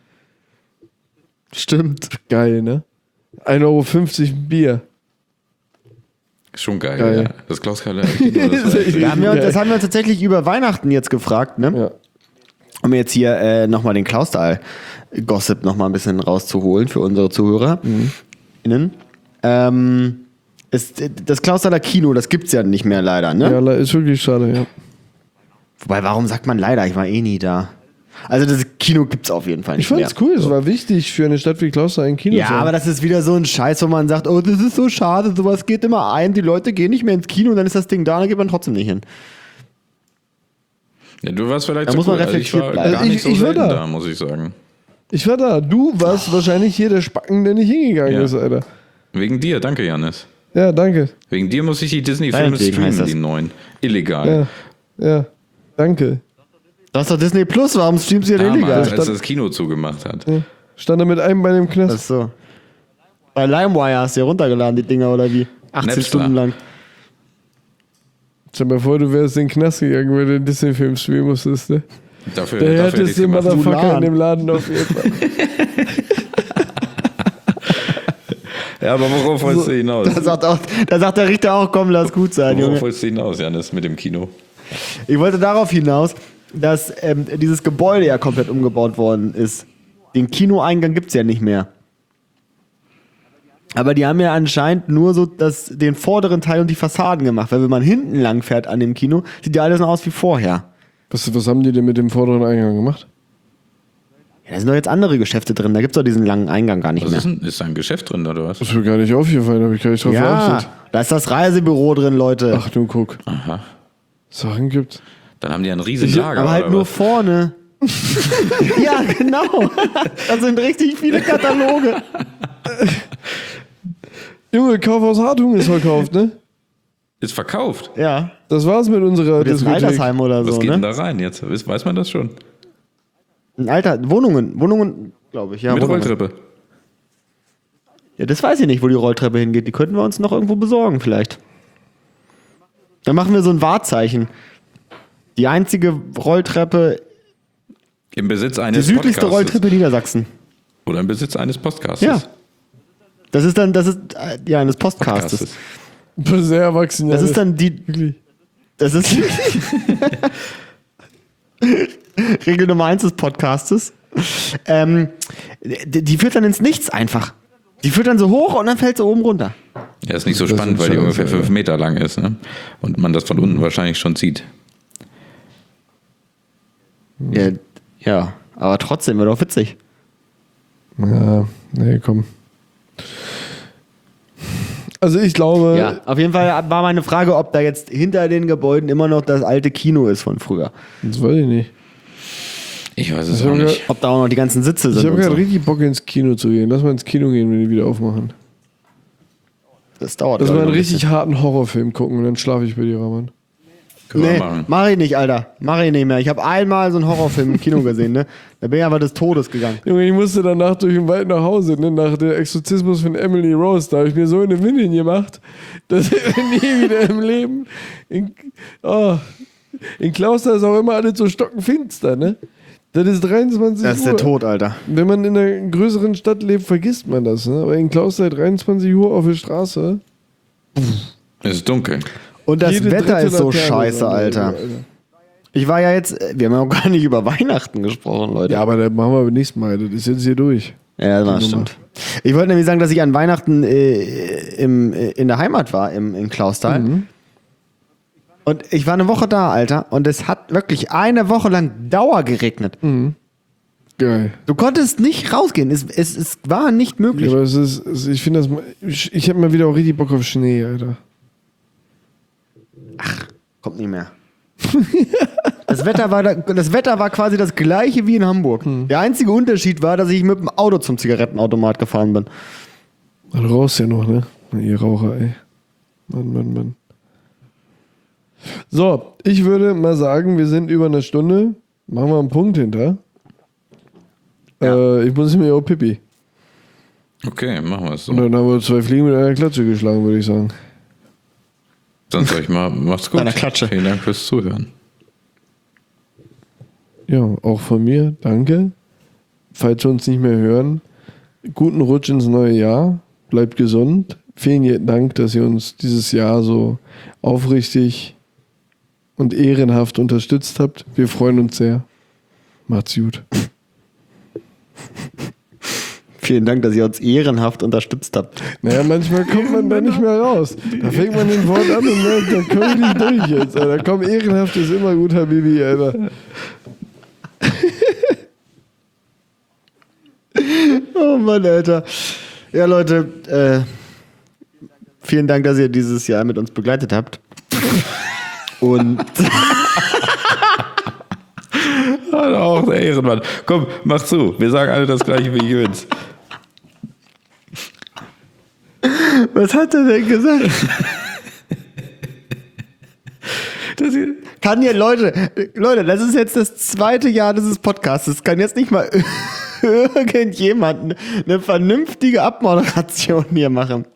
Stimmt. Geil, ne? 1,50 Euro Bier. Schon geil, Geil. ja. Das Klaus Kalle. Das war echt Das haben wir Geil. uns tatsächlich über Weihnachten jetzt gefragt, ne? Ja. Um jetzt hier nochmal den Klausthal-Gossip nochmal ein bisschen rauszuholen für unsere Zuhörer. Innen. Das Klausthaler Kino, das gibt's ja nicht mehr leider, ne? Ja, ist wirklich schade, ja. Wobei, warum sagt man leider? Ich war eh nie da. Also das Kino gibt's auf jeden Fall nicht Ich fand's mehr. cool, es war wichtig für eine Stadt wie Klausthal ein Kino Ja, zu haben. aber das ist wieder so ein Scheiß, wo man sagt, oh, das ist so schade, sowas geht immer ein, die Leute gehen nicht mehr ins Kino und dann ist das Ding da und dann geht man trotzdem nicht hin. Ja, du warst vielleicht Da so muss man cool. Also ich reflektiert war bleiben. gar nicht so Ich war selten da. da, muss ich sagen. Ich war da. Du warst wahrscheinlich hier der Spacken, der nicht hingegangen Ja. ist, Alter. Wegen dir, danke Janis. Ja, danke. Wegen dir muss ich die Disney-Filme Deinetwegen heißt streamen, das. die neuen. Illegal. Ja, danke. Das ist doch Disney Plus, warum streamst du ja illegal? Damals, als das Kino zugemacht hat. Stand da mit einem Bein im Knast. Ach so. Bei LimeWire hast du ja runtergeladen, die Dinger, oder wie? 18 Napster. Stunden lang. Stell dir mal vor, du wärst in den Knast gegangen, weil du den Disney-Film streamen musstest, ne? Dafür Der hätte ich härteste gemacht. Motherfucker Mulan. in dem Laden auf jeden Fall. Ja, aber worauf wolltest du hinaus? Da sagt der Richter auch, komm, lass gut sein, Worauf Junge. wolltest du hinaus, Janis, mit dem Kino? Ich wollte darauf hinaus, dass dieses Gebäude ja komplett umgebaut worden ist. Den Kinoeingang gibt es ja nicht mehr. Aber die haben ja anscheinend nur so den vorderen Teil und die Fassaden gemacht. Weil wenn man hinten lang fährt an dem Kino, sieht ja alles noch aus wie vorher. Was haben die denn mit dem vorderen Eingang gemacht? Ja, da sind doch jetzt andere Geschäfte drin. Da gibt es doch diesen langen Eingang gar nicht Was mehr. ist denn? Ist da ein Geschäft drin, oder was? Das ist mir gar nicht aufgefallen, habe ich gar nicht drauf Ja, geachtet. da ist das Reisebüro drin, Leute. Ach du, guck. Aha. Sachen gibt's. Dann haben die ein riesen Lager. aber halt oder nur was? vorne. Ja, genau. Da sind richtig viele Kataloge. Junge, Kaufhaus Hartung ist verkauft, ne? Ist verkauft. Ja. Das war's mit unserer Das ist ein Diskothek. Altersheim oder Was so, geht denn ne? da rein jetzt? Weiß man das schon? Wohnungen, glaube ich. Ja, Mit Wohnungen. Rolltreppe. Ja, das weiß ich nicht, wo die Rolltreppe hingeht. Die könnten wir uns noch irgendwo besorgen, vielleicht. Dann machen wir so ein Wahrzeichen. Die einzige Rolltreppe, Im Besitz die eines südlichste Podcastes. Rolltreppe Niedersachsen. Oder im Besitz eines Podcastes. Ja. Das ist eines Postcastes. Sehr erwachsen, Das ja. ist dann die, Wirklich. das ist Regel Nummer 1 des Podcastes. Die führt dann ins Nichts einfach. Die führt dann so hoch und dann fällt sie oben runter. Ja, ist nicht so Das spannend, ist weil die scheiße, ungefähr 5 ja. Meter lang ist, ne? Und man das von unten wahrscheinlich schon sieht. Ja, aber trotzdem wäre doch witzig. Ja, nee, komm. Also ich glaube, Ja, auf jeden Fall war meine Frage, ob da jetzt hinter den Gebäuden immer noch das alte Kino ist von früher. das weiß ich nicht. Ich weiß es Ich auch hab nicht. Ob da auch noch die ganzen Sitze Ich sind. habe Und gerade so. richtig Bock ins Kino zu gehen. Lass mal ins Kino gehen, wenn die wieder aufmachen. Das dauert. Lass glaub mal ich, einen noch ein richtig harten Horrorfilm gucken und dann schlafe ich bei dir, Raman. Können wir Nee, machen. mach ich nicht, Alter. Mach ich nicht mehr. Ich habe einmal so einen Horrorfilm im Kino gesehen, ne? Da bin ich aber des Todes gegangen. Junge, ich musste danach durch den Wald nach Hause, ne? Nach dem Exorzismus von Emily Rose. Da habe ich mir so eine Windeln gemacht, dass ich nie wieder im Leben. In Klauster ist auch immer alles so stockenfinster, ne? Das ist 23 Das ist Uhr. der Tod, Alter. Wenn man in einer größeren Stadt lebt, vergisst man das, ne? Aber in Klauster 23 Uhr auf der Straße. Es ist dunkel. Und das jede Wetter dritte ist so Laterne scheiße, ist an der Alter. Ecke, Ich war ja jetzt, wir haben ja auch gar nicht über Weihnachten gesprochen, Leute. Ja, aber das machen wir beim nächsten Mal. Das ist jetzt hier durch. Ja, das Die stimmt. Ich wollte nämlich sagen, dass ich an Weihnachten in der Heimat war, in Clausthal. Und ich war eine Woche da, Alter. Und es hat wirklich eine Woche lang Dauer geregnet. Geil. Du konntest nicht rausgehen. Es war nicht möglich. Ja, aber ich finde das. Ich habe mal wieder auch richtig Bock auf Schnee, Alter. Kommt nicht mehr. Das Wetter war quasi das gleiche wie in Hamburg. Der einzige Unterschied war, dass ich mit dem Auto zum Zigarettenautomat gefahren bin. Du rauchst ja noch, ne? Ihr Raucher, ey. Mann. So, ich würde mal sagen, wir sind über eine Stunde. Machen wir einen Punkt hinter. Ich muss mir auch Pipi. Okay, machen wir es so. Und dann haben wir 2 Fliegen mit einer Klatsche geschlagen, würde ich sagen. Sonst sag ich mal, macht's gut. Einer Klatsche. Vielen Dank fürs Zuhören. Ja, auch von mir, danke. Falls wir uns nicht mehr hören, guten Rutsch ins neue Jahr. Bleibt gesund. Vielen Dank, dass ihr uns dieses Jahr so aufrichtig und ehrenhaft unterstützt habt. Wir freuen uns sehr. Macht's gut. Vielen Dank, dass ihr uns ehrenhaft unterstützt habt. Naja, manchmal kommt man da nicht mehr raus. Da fängt man den Wort an und merkt, da komme ich nicht durch jetzt. Alter. Komm, ehrenhaft ist immer gut, Habibi, Alter. Oh Mann, Alter. Ja, Leute, vielen Dank, dass ihr dieses Jahr mit uns begleitet habt. Und Auch der Ehrenmann. Komm, mach zu. Wir sagen alle das gleiche wie Jöns. Was hat er denn gesagt? Kann ja, Leute, das ist jetzt das 2. Jahr dieses Podcasts. Kann jetzt nicht mal irgendjemand eine vernünftige Abmoderation hier machen.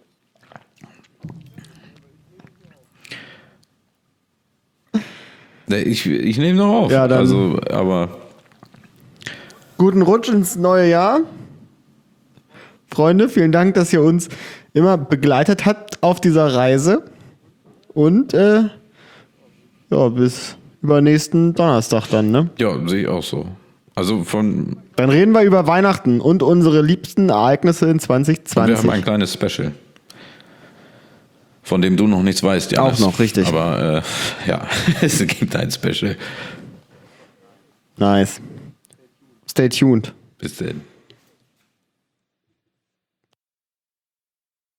Ich nehme noch auf. Ja, dann- Also, aber Guten Rutsch ins neue Jahr. Freunde, vielen Dank, dass ihr uns immer begleitet habt auf dieser Reise. Und ja, bis übernächsten Donnerstag dann, ne? ja, sehe ich auch so. Also Dann reden wir über Weihnachten und unsere liebsten Ereignisse in 2020. wir haben ein kleines Special, von dem du noch nichts weißt, Janis. Auch noch, richtig. Aber ja, es gibt ein Special. Nice. Stay tuned. Bis denn.